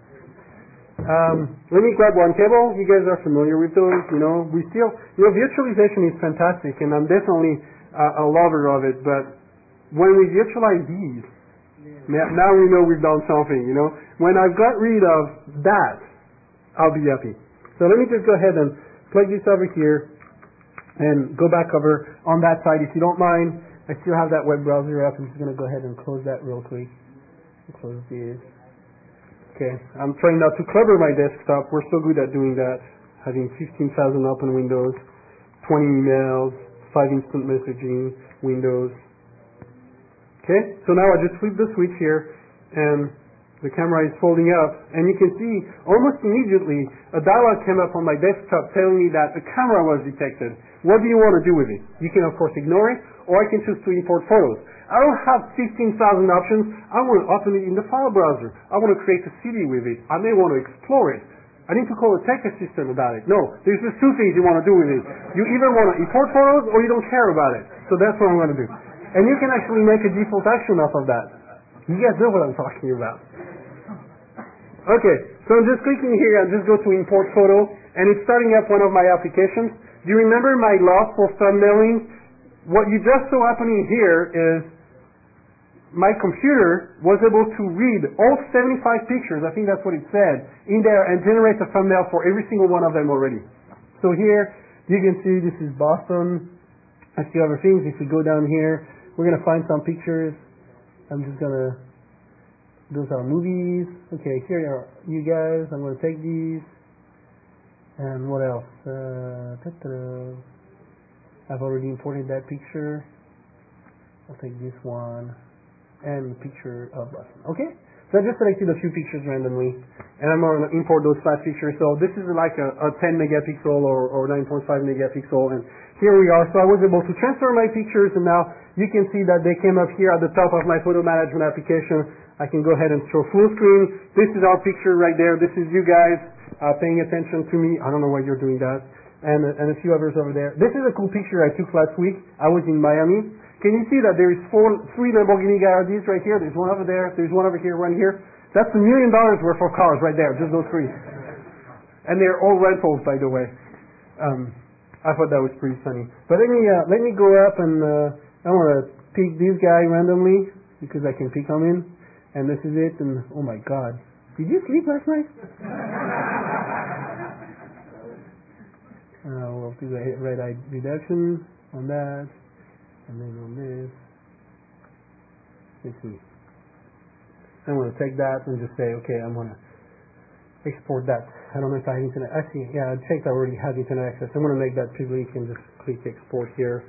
Let me grab one cable. You guys are familiar with those, We still, virtualization is fantastic, and I'm definitely a lover of it. But when we virtualize these, now we know we've done something. When I've got rid of that, I'll be happy. So let me just go ahead and plug this over here and go back over on that side, if you don't mind. I still have that web browser up. I'm just going to go ahead and close that real quick. Close this. Okay, I'm trying not to clutter my desktop. We're so good at doing that. Having 15,000 open windows, 20 emails, 5 instant messaging windows. Okay, so now I just flip the switch here, and the camera is folding up, and you can see almost immediately a dialog came up on my desktop telling me that a camera was detected. What do you want to do with it? You can of course ignore it, or I can choose to import photos. I don't have 15,000 options. I want to open it in the file browser. I want to create a CD with it. I may want to explore it. I need to call a tech assistant about it. No, there's just 2 things you want to do with it. You either want to import photos or you don't care about it. So that's what I'm going to do. And you can actually make a default action off of that. You guys know what I'm talking about. Okay, so I'm just clicking here and just go to import photo, and it's starting up one of my applications. Do you remember my love for thumbnailing? What you just saw happening here is my computer was able to read all 75 pictures, I think that's what it said, in there and generate a thumbnail for every single one of them already. So here, you can see this is Boston. A few other things. If we go down here, we're going to find some pictures. I'm just going to, those are movies. Okay, here are you guys. I'm going to take these. And what else? I've already imported that picture. I'll take this one. And picture of Boston. Okay? So I just selected a few pictures randomly, and I'm going to import those 5 pictures. So this is like a 10 megapixel or 9.5 megapixel, and here we are. So I was able to transfer my pictures, and now you can see that they came up here at the top of my photo management application. I can go ahead and show full screen. This is our picture right there. This is you guys paying attention to me. I don't know why you're doing that. And a few others over there. This is a cool picture I took last week. I was in Miami. Can you see that there is 3 Lamborghini Gallardies right here? There's one over there. There's one over here, one here. That's $1 million worth of cars right there, just those 3. And they're all rentals, by the way. I thought that was pretty funny. But let me go up and I want to pick this guy randomly because I can pick him in. And this is it. And oh my God, did you sleep last night? We'll do a red eye reduction on that. And then on this, let's see. I'm going to take that and just say, okay, I'm going to export that. I don't know if I have internet. Actually, yeah, I checked I already have internet access. I'm going to make that public and just click export here.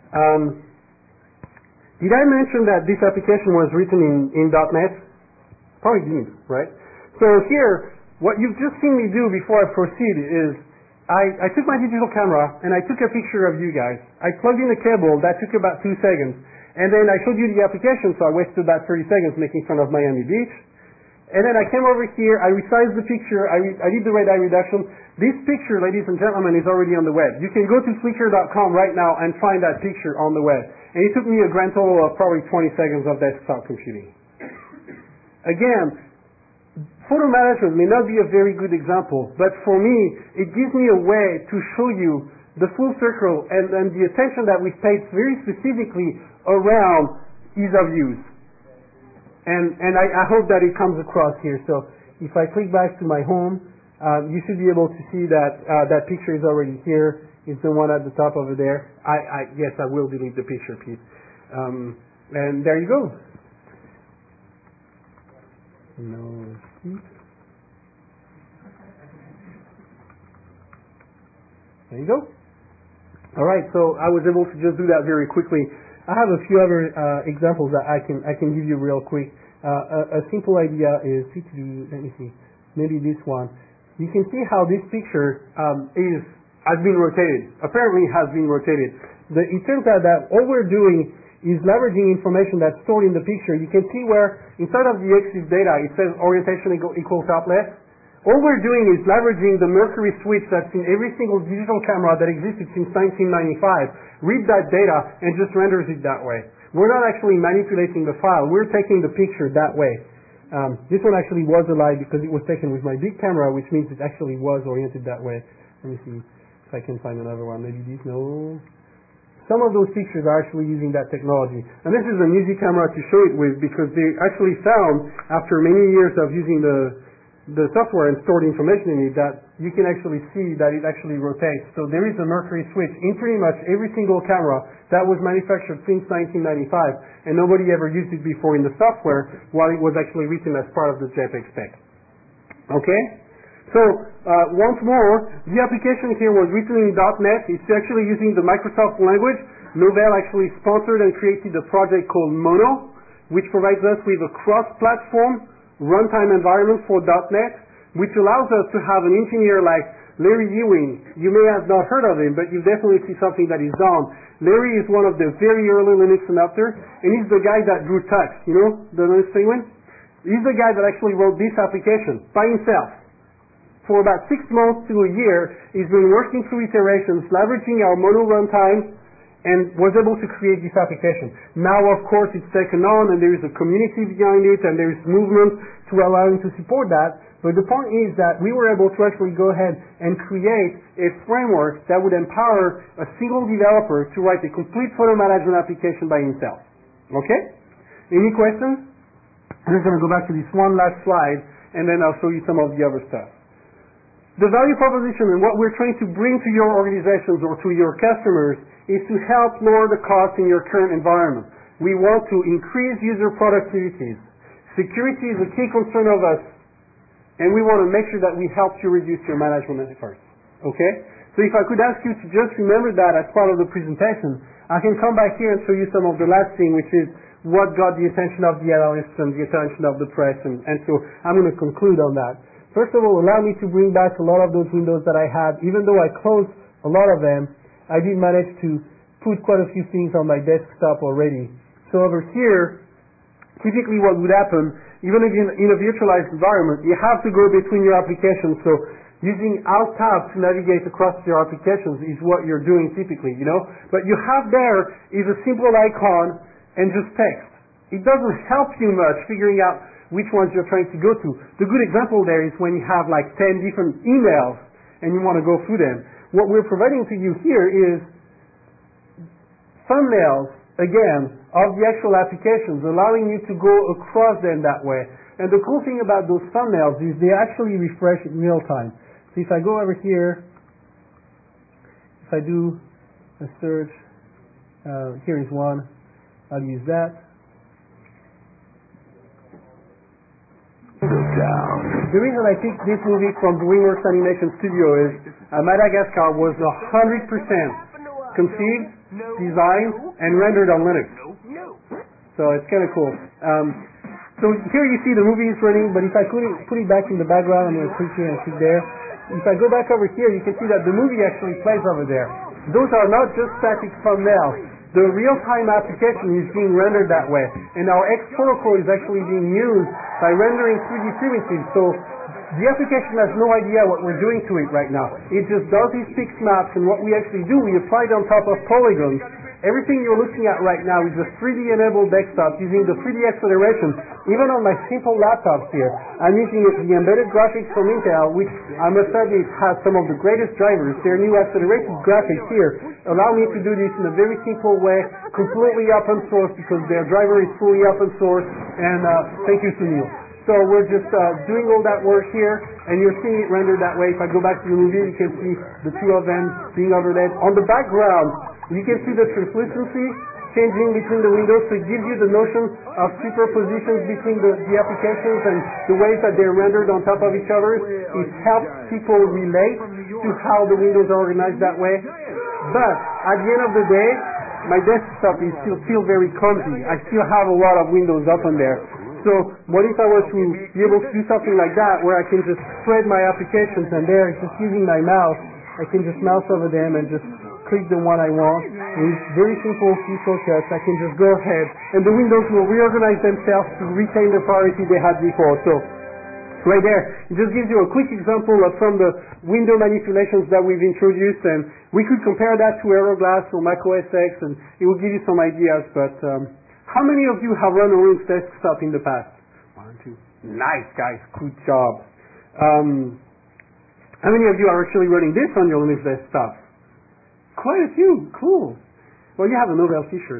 Did I mention that this application was written in .NET? Probably didn't, right? So here, what you've just seen me do before I proceed is I took my digital camera and I took a picture of you guys. I plugged in a cable. That took about 2 seconds. And then I showed you the application, so I wasted about 30 seconds making fun of Miami Beach. And then I came over here, I resized the picture, I did the red eye reduction. This picture, ladies and gentlemen, is already on the web. You can go to Flickr.com right now and find that picture on the web. And it took me a grand total of probably 20 seconds of desktop computing. Again, photo management may not be a very good example, but for me, it gives me a way to show you the full circle and the attention that we've paid very specifically around ease of use. And I hope that it comes across here. So if I click back to my home, you should be able to see that that picture is already here. It's the one at the top over there. Yes, I will delete the picture, Pete. And there you go. No Pete. There you go. All right, so I was able to just do that very quickly. I have a few other examples that I can give you real quick. A simple idea is, let me see, maybe this one. You can see how this picture has been rotated. Apparently has been rotated. It turns out that all we're doing is leveraging information that's stored in the picture. You can see where inside of the EXIF data it says orientation equals top left. All we're doing is leveraging the Mercury switch that's in every single digital camera that existed since 1995, read that data, and just renders it that way. We're not actually manipulating the file. We're taking the picture that way. This one actually was a lie because it was taken with my big camera, which means it actually was oriented that way. Let me see if I can find another one. Maybe these? No. Some of those pictures are actually using that technology. And this is an easy camera to show it with because they actually found, after many years of using the software and stored information in it, that you can actually see that it actually rotates. So there is a Mercury switch in pretty much every single camera that was manufactured since 1995, and nobody ever used it before in the software while it was actually written as part of the JPEG spec. Okay? So, once more, the application here was written in .NET. It's actually using the Microsoft language. Novell actually sponsored and created a project called Mono, which provides us with a cross-platform runtime environment for .NET, which allows us to have an engineer like Larry Ewing. You may have not heard of him, but you definitely see something that is done. Larry is one of the very early Linux adopters, and he's the guy that drew Tux, you know, the Linux penguin? He's the guy that actually wrote this application by himself. For about 6 months to a year, he's been working through iterations, leveraging our Mono runtime, and was able to create this application. Now, of course, it's taken on, and there is a community behind it, and there is movement to allow him to support that. But the point is that we were able to actually go ahead and create a framework that would empower a single developer to write a complete photo management application by himself. Okay? Any questions? I'm just going to go back to this one last slide, and then I'll show you some of the other stuff. The value proposition and what we're trying to bring to your organizations or to your customers is to help lower the cost in your current environment. We want to increase user productivity. Security is a key concern of us, and we want to make sure that we help you reduce your management efforts. Okay? So if I could ask you to just remember that as part of the presentation, I can come back here and show you some of the last thing, which is what got the attention of the analysts and the attention of the press, and so I'm going to conclude on that. First of all, allow me to bring back a lot of those windows that I had. Even though I closed a lot of them, I did manage to put quite a few things on my desktop already. So over here, typically what would happen, even if in a virtualized environment, you have to go between your applications. So using Alt-Tab to navigate across your applications is what you're doing typically, you know. But you have there is a simple icon and just text. It doesn't help you much figuring out which ones you're trying to go to. The good example there is when you have like 10 different emails and you want to go through them. What we're providing to you here is thumbnails, again, of the actual applications, allowing you to go across them that way. And the cool thing about those thumbnails is they actually refresh in real time. So if I go over here, if I do a search, here is one, I'll use that. The reason I picked this movie from DreamWorks Animation Studio is Madagascar was 100% conceived, designed, and rendered on Linux. So it's kind of cool. So here you see the movie is running, but if I put it back in the background, I'm going to click here and click there. If I go back over here, you can see that the movie actually plays over there. Those are not just static thumbnails. the real-time application is being rendered that way. And our X protocol is actually being used by rendering 3D primitives. So the application has no idea what we're doing to it right now. It just does these fixed maps, and what we actually do, we apply it on top of polygons. Everything you're looking at right now is a 3D-enabled desktop using the 3D acceleration. Even on my simple laptops here, I'm using the embedded graphics from Intel, which I must admit has some of the greatest drivers. Their new accelerated graphics here allow me to do this in a very simple way, completely open source, because their driver is fully open source. And thank you, Sunil. So we're just doing all that work here, and you're seeing it rendered that way. If I go back to the movie, you can see the two of them being overlaid. On the background, you can see the translucency changing between the windows, so it gives you the notion of superpositions between the applications and the ways that they're rendered on top of each other. It helps people relate to how the windows are organized that way. But at the end of the day, my desktop is still very clumsy. I still have a lot of windows open there. So what if I were to be able to do something like that, where I can just spread my applications, and there, just using my mouse, I can just mouse over them and just click the one I want. With very simple key shortcuts, I can just go ahead, and the windows will reorganize themselves to retain the priority they had before. So right there, it just gives you a quick example of from the window manipulations that we've introduced, and we could compare that to Aeroglass or Mac OS X, and it will give you some ideas. But how many of you have run a Linux desktop in the past? 1, 2. Nice, guys. Good job. How many of you are actually running this on your Linux desktop? Quite a few. Cool. Well, you have a Novell t-shirt.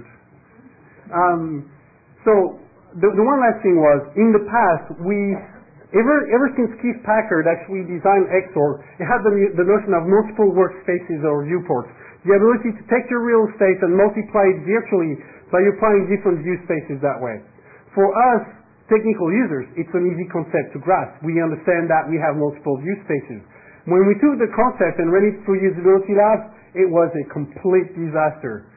So the one last thing was, in the past, ever since Keith Packard actually designed Xorg, it had the notion of multiple workspaces or viewports. The ability to take your real estate and multiply it virtually by applying different view spaces that way. For us, technical users, it's an easy concept to grasp. We understand that we have multiple view spaces. When we took the concept and ran it through Usability Labs, it was a complete disaster.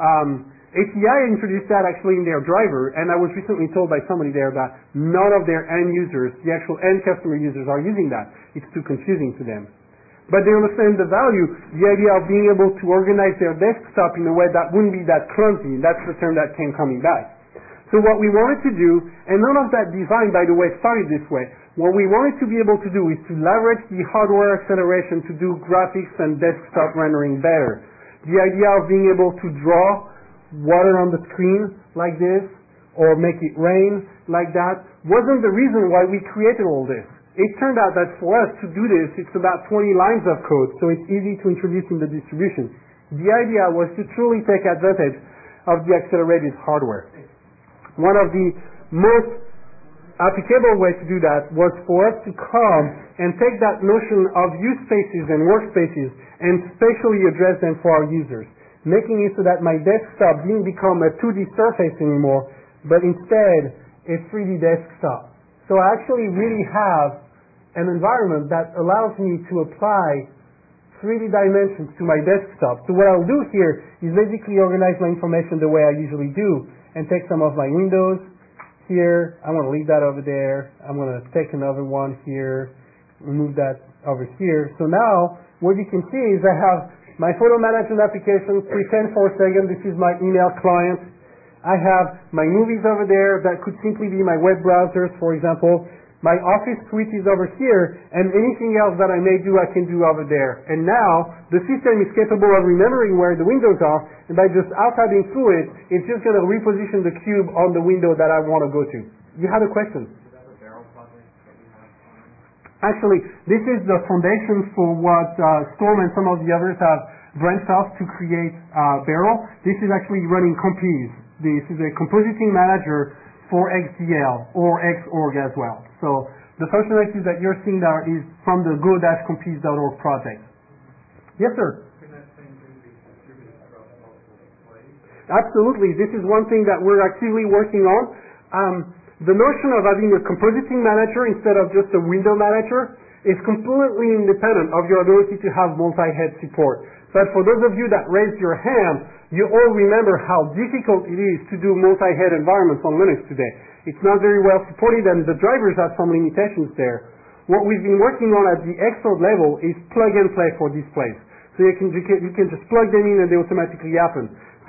ATI introduced that actually in their driver, and I was recently told by somebody there that none of their end users, the actual end customer users, are using that. It's too confusing to them. But they understand the value, the idea of being able to organize their desktop in a way that wouldn't be that clumsy. That's the term that came coming back. So what we wanted to do, and none of that design, by the way, started this way. What we wanted to be able to do is to leverage the hardware acceleration to do graphics and desktop rendering better. The idea of being able to draw water on the screen like this, or make it rain like that, wasn't the reason why we created all this. It turned out that for us to do this, it's about 20 lines of code, so it's easy to introduce in the distribution. The idea was to truly take advantage of the accelerated hardware. One of the most applicable ways to do that was for us to come and take that notion of use spaces and workspaces and spatially address them for our users, making it so that my desktop didn't become a 2D surface anymore, but instead a 3D desktop. So I actually really have an environment that allows me to apply 3D dimensions to my desktop. So what I'll do here is basically organize my information the way I usually do, and take some of my windows here. I'm going to leave that over there. I'm going to take another one here, remove that over here. So now what you can see is I have my photo management application, pretend for a second this is my email client. I have my movies over there that could simply be my web browsers, for example. My Office suite is over here, and anything else that I may do, I can do over there. And now, the system is capable of remembering where the windows are, and by just out-tabbing through it, it's just going to reposition the cube on the window that I want to go to. You had a question? Is that the Barrel project that you have on? Actually, this is the foundation for what Storm and some of the others have branched off to create Barrel. This is actually running Compose. This is a compositing manager for XDL or Xorg as well. So the functionalities that you're seeing there is from the go-compose.org project. Yes, sir? Can that same thing be distributed across multiple displays? Absolutely. This is one thing that we're actively working on. The notion of having a compositing manager instead of just a window manager is completely independent of your ability to have multi-head support. But for those of you that raised your hand, you all remember how difficult it is to do multi-head environments on Linux today. It's not very well supported, and the drivers have some limitations there. What we've been working on at the Xorg level is plug and play for displays. So you can just plug them in and they automatically happen.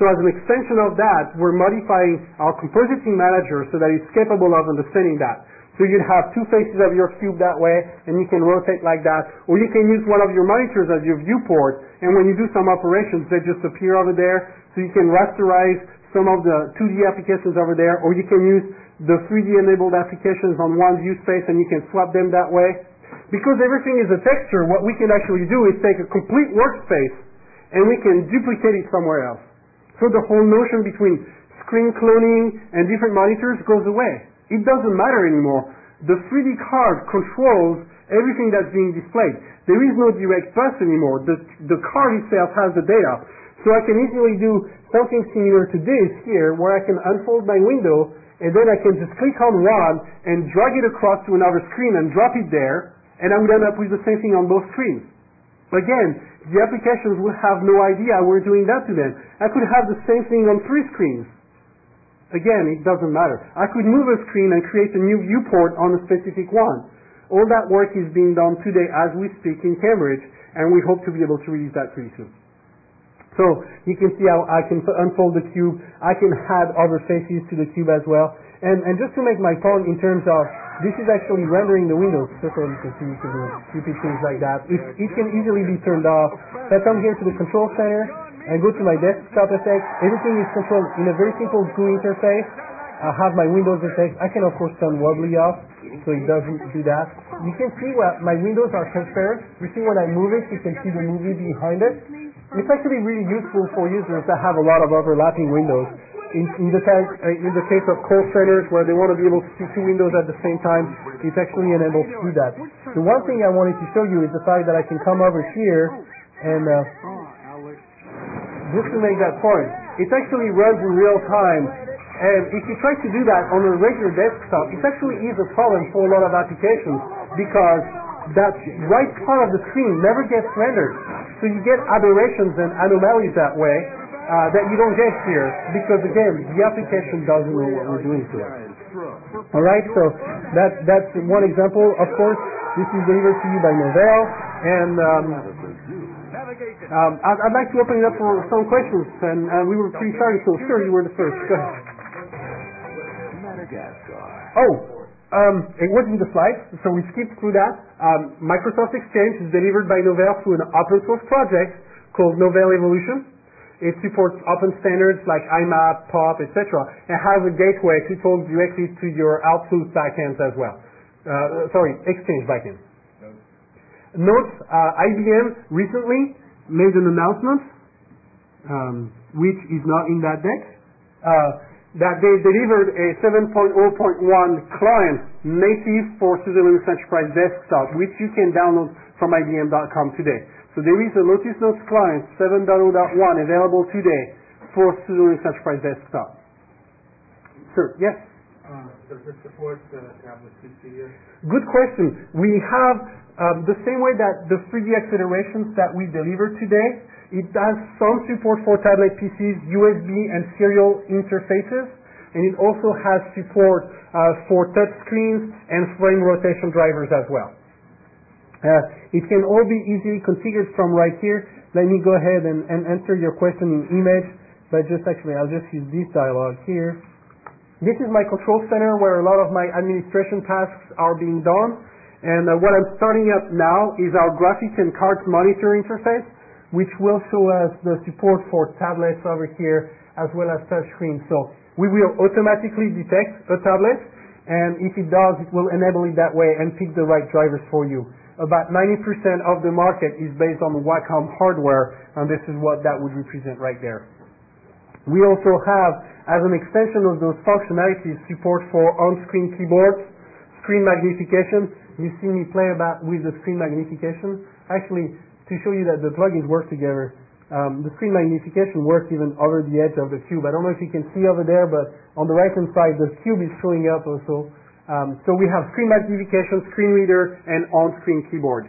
So as an extension of that, we're modifying our compositing manager so that it's capable of understanding that. So you'd have two faces of your cube that way, and you can rotate like that. Or you can use one of your monitors as your viewport, and when you do some operations, they just appear over there. So you can rasterize some of the 2D applications over there, or you can use the 3D enabled applications on one view space, and you can swap them that way. Because everything is a texture, what we can actually do is take a complete workspace, and we can duplicate it somewhere else. So the whole notion between screen cloning and different monitors goes away. It doesn't matter anymore. The 3D card controls everything that's being displayed. There is no direct bus anymore. The card itself has the data. So I can easily do something similar to this here, where I can unfold my window, and then I can just click on one and drag it across to another screen and drop it there, and I would end up with the same thing on both screens. Again, the applications will have no idea we're doing that to them. I could have the same thing on 3 screens. Again, it doesn't matter. I could move a screen and create a new viewport on a specific one. All that work is being done today as we speak in Cambridge, and we hope to be able to release that pretty soon. So you can see how I can unfold the cube. I can add other faces to the cube as well. And just to make my point in terms of, this is actually rendering the windows. So you can see you can do stupid things like that. It can easily be turned off. So I come here to the control center and go to my desktop effects. Everything is controlled in a very simple GUI interface. I have my Windows effects. I can of course turn wobbly off, so it doesn't do that. You can see my windows are transparent. You see when I move it, you can see the movie behind it. It's actually really useful for users that have a lot of overlapping windows. In the case of call centers where they want to be able to see 2 windows at the same time, it's actually enabled to do that. The one thing I wanted to show you is the fact that I can come over here and just to make that point, it actually runs in real time, and if you try to do that on a regular desktop, it actually is a problem for a lot of applications because that right part of the screen never gets rendered. So you get aberrations and anomalies that way that you don't get here because, again, the application doesn't know what we're doing to it. All right, so that's one example. Of course, this is delivered to you by Novell, and I'd like to open it up for some questions, and we were pretty sorry, so sure, you were the first. Go ahead. It wasn't the slides, so we skipped through that. Microsoft Exchange is delivered by Novell through an open source project called Novell Evolution. It supports open standards like IMAP, POP, etc. and has a gateway to talk directly to your Outlook backends as well. Exchange backend. Notes, IBM recently made an announcement, which is not in that deck, that they delivered a 7.0.1 client native for SUSE Linux Enterprise Desktop, which you can download from IBM.com today. So there is a Lotus Notes client 7.0.1 available today for SUSE Linux Enterprise Desktop. Sir, yes? Does it support tablet PC? Good question. We have the same way that the 3D accelerations that we deliver today, it does some support for tablet PCs, USB and serial interfaces, and it also has support for touch screens and frame rotation drivers as well. It can all be easily configured from right here. Let me go ahead and answer your question in image, but I'll just use this dialog here. This is my control center where a lot of my administration tasks are being done. And what I'm starting up now is our graphics and cards monitor interface, which will show us the support for tablets over here as well as touch screens. So we will automatically detect a tablet, and if it does, it will enable it that way and pick the right drivers for you. About 90% of the market is based on Wacom hardware, and this is what that would represent right there. We also have, as an extension of those functionalities, support for on-screen keyboards, screen magnification. You've seen me play about with the screen magnification. Actually, to show you that the plugins work together, the screen magnification works even over the edge of the cube. I don't know if you can see over there, but on the right-hand side, the cube is showing up also. So we have screen magnification, screen reader, and on-screen keyboard.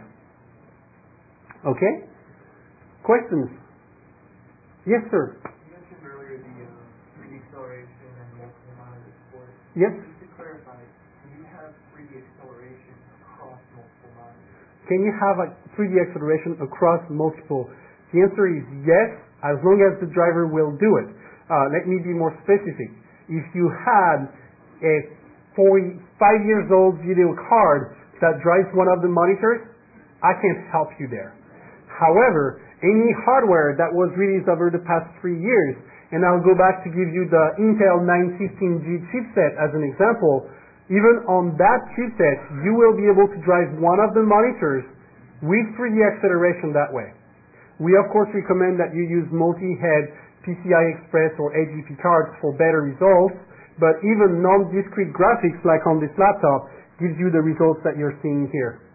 Okay? Questions? Yes, sir. You mentioned earlier the 3D acceleration and multiple monitor support. Yes? Just to clarify, can you have 3D acceleration across multiple monitors? Can you have a 3D acceleration across multiple? The answer is yes, as long as the driver will do it. Let me be more specific. If you had a 5 years old video card that drives one of the monitors, I can't help you there. However, any hardware that was released over the past 3 years, and I'll go back to give you the Intel 915G chipset as an example, even on that chipset, you will be able to drive one of the monitors with 3D acceleration that way. We of course recommend that you use multi-head PCI Express or AGP cards for better results, but even non-discrete graphics like on this laptop gives you the results that you're seeing here.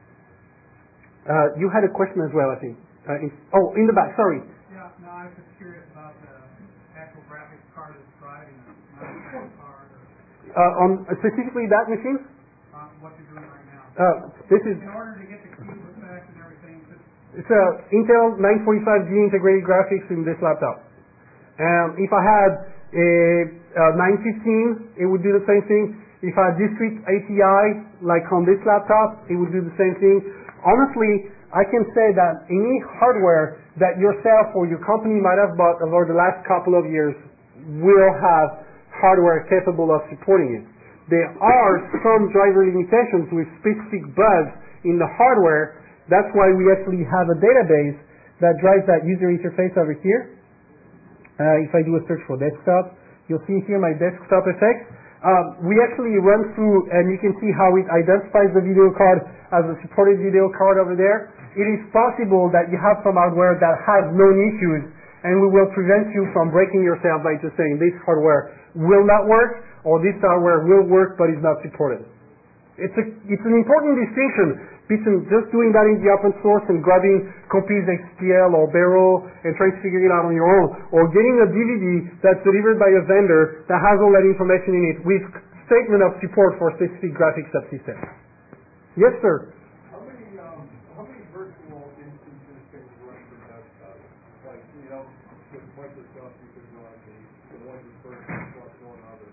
You had a question as well, I think. In the back, sorry. Yeah, no, I was just curious about the actual graphics card that's driving it, not a graphics card. On specifically that machine? What you're doing right now. This is. In order to get the cube effect and everything. It's a Intel 945G integrated graphics in this laptop. If I had a 915, it would do the same thing. If I had discrete ATI, like on this laptop, it would do the same thing. Honestly, I can say that any hardware that yourself or your company might have bought over the last couple of years will have hardware capable of supporting it. There are some driver limitations with specific bugs in the hardware. That's why we actually have a database that drives that user interface over here. If I do a search for desktop, you'll see here my desktop effect. We actually run through, and you can see how it identifies the video card as a supported video card over there. It is possible that you have some hardware that has known issues, and we will prevent you from breaking yourself by just saying this hardware will not work, or this hardware will work but is not supported. It's an important distinction between just doing that in the open source and grabbing Compiz XPL or Barrel and trying to figure it out on your own, or getting a DVD that's delivered by a vendor that has all that information in it with statement of support for specific graphics subsystems. Yes, sir? How many virtual instances can you run for desktop? Like, with Microsoft, you could run the one you purchased plus one other.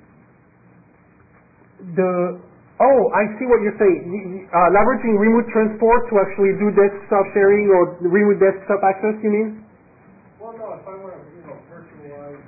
I see what you're saying. Leveraging remote transport to actually do desktop sharing or remote desktop access, you mean? Well, no, if I want to, virtualize,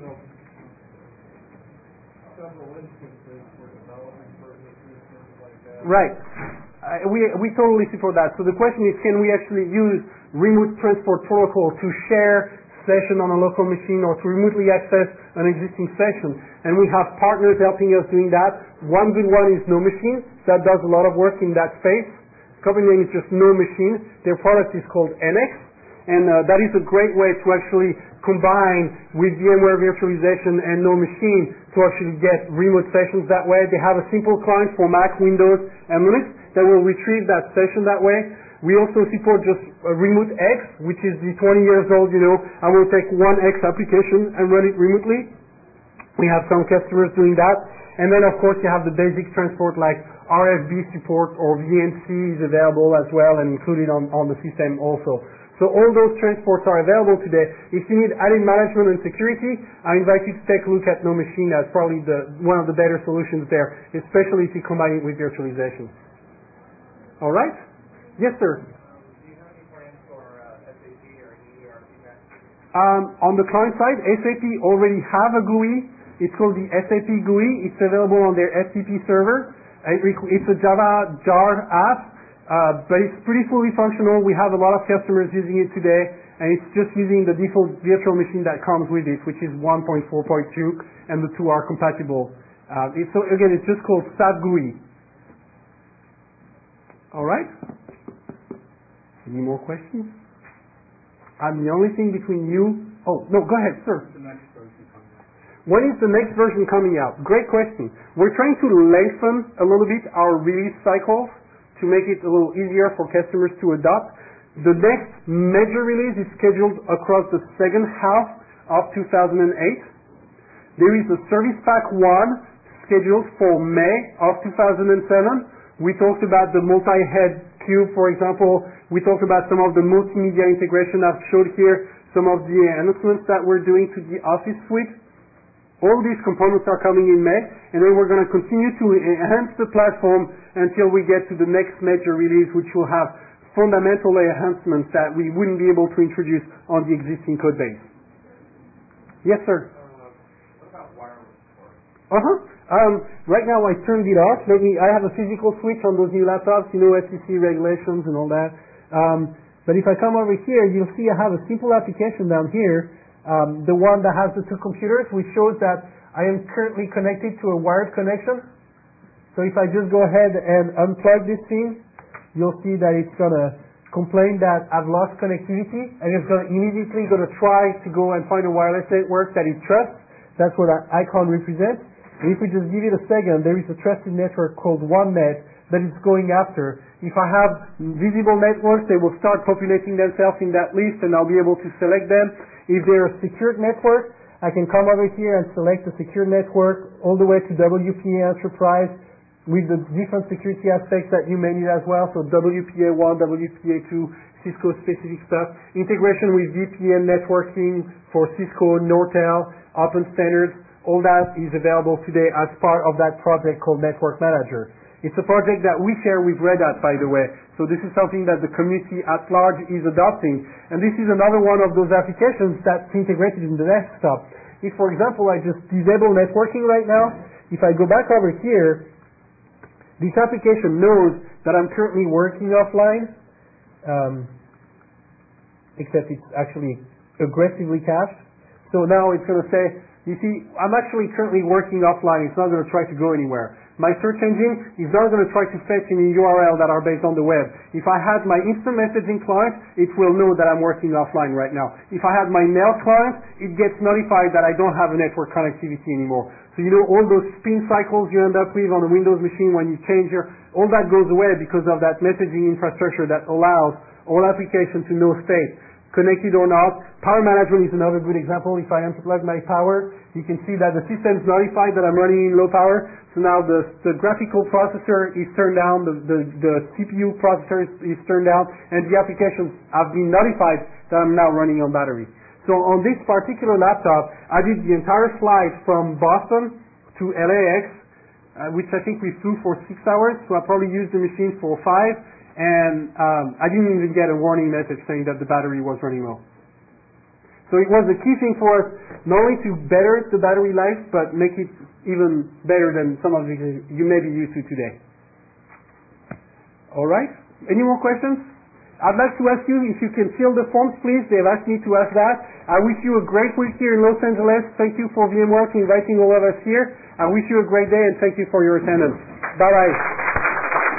several instances for development purposes, things like that. Right. We totally support that. So the question is, can we actually use remote transport protocol to share session on a local machine or to remotely access an existing session? And we have partners helping us doing that. One good one is NoMachine that does a lot of work in that space. The company name is just NoMachine. Their product is called NX, and that is a great way to actually combine with VMware virtualization and NoMachine to actually get remote sessions that way. They have a simple client for Mac, Windows, and Linux that will retrieve that session that way. We also support just Remote X, which is the 20 years old, I will take one X application and run it remotely. We have some customers doing that. And then, of course, you have the basic transport like RFB support or VNC is available as well and included on the system also. So all those transports are available today. If you need added management and security, I invite you to take a look at NoMachine as probably one of the better solutions there, especially if you combine it with virtualization. All right? Yes, sir. Do you have any plans for SAP or ERP? On the client side, SAP already have a GUI. It's called the SAP GUI. It's available on their FTP server. It's a Java jar app, but it's pretty fully functional. We have a lot of customers using it today, and it's just using the default virtual machine that comes with it, which is 1.4.2, and the two are compatible. So again, it's just called SAP GUI. All right? Any more questions? I'm the only thing between you. Oh, no, go ahead, sir. When is the next version coming out? Great question. We're trying to lengthen a little bit our release cycles to make it a little easier for customers to adopt. The next major release is scheduled across the second half of 2008. There is a Service Pack 1 scheduled for May of 2007. We talked about the multi-head cube, for example. We talked about some of the multimedia integration I've showed here, some of the enhancements that we're doing to the Office suite. All these components are coming in May, and then we're going to continue to enhance the platform until we get to the next major release, which will have fundamental enhancements that we wouldn't be able to introduce on the existing code base. Yes, sir? Right now I turned it off. I have a physical switch on those new laptops, SEC regulations and all that. But if I come over here, you'll see I have a simple application down here, the one that has the two computers, which shows that I am currently connected to a wired connection. So if I just go ahead and unplug this thing, you'll see that it's going to complain that I've lost connectivity, and it's going to immediately try to go and find a wireless network that it trusts. That's what that icon represents. And if we just give it a second, there is a trusted network called OneNet that it's going after. If I have visible networks, they will start populating themselves in that list, and I'll be able to select them. If they're a secured network, I can come over here and select a secure network all the way to WPA Enterprise with the different security aspects that you may need as well. So WPA1, WPA2, Cisco specific stuff. Integration with VPN networking for Cisco, Nortel, Open Standards. All that is available today as part of that project called Network Manager. It's a project that we share with Red Hat, by the way. So this is something that the community at large is adopting. And this is another one of those applications that's integrated in the desktop. If, for example, I just disable networking right now, if I go back over here, this application knows that I'm currently working offline, except it's actually aggressively cached. So now it's going to say, you see, I'm actually currently working offline. It's not going to try to go anywhere. My search engine is not going to try to fetch any URL that are based on the web. If I had my instant messaging client, it will know that I'm working offline right now. If I had my mail client, it gets notified that I don't have a network connectivity anymore. So all those spin cycles you end up with on a Windows machine when you change all that goes away because of that messaging infrastructure that allows all applications to know state, connected or not. Power management is another good example. If I unplug my power, you can see that the system is notified that I'm running in low power. So now the graphical processor is turned down, the CPU processor is turned down, and the applications have been notified that I'm now running on battery. So on this particular laptop, I did the entire flight from Boston to LAX, which I think we flew for 6 hours, so I probably used the machine for 5, and I didn't even get a warning message saying that the battery was running low. So it was a key thing for us, not only to better the battery life, but make it even better than some of it you may be used to today. All right? Any more questions? I'd like to ask you if you can fill the forms, please. They've asked me to ask that. I wish you a great week here in Los Angeles. Thank you for VMworld inviting all of us here. I wish you a great day, and thank you for your attendance. Bye-bye.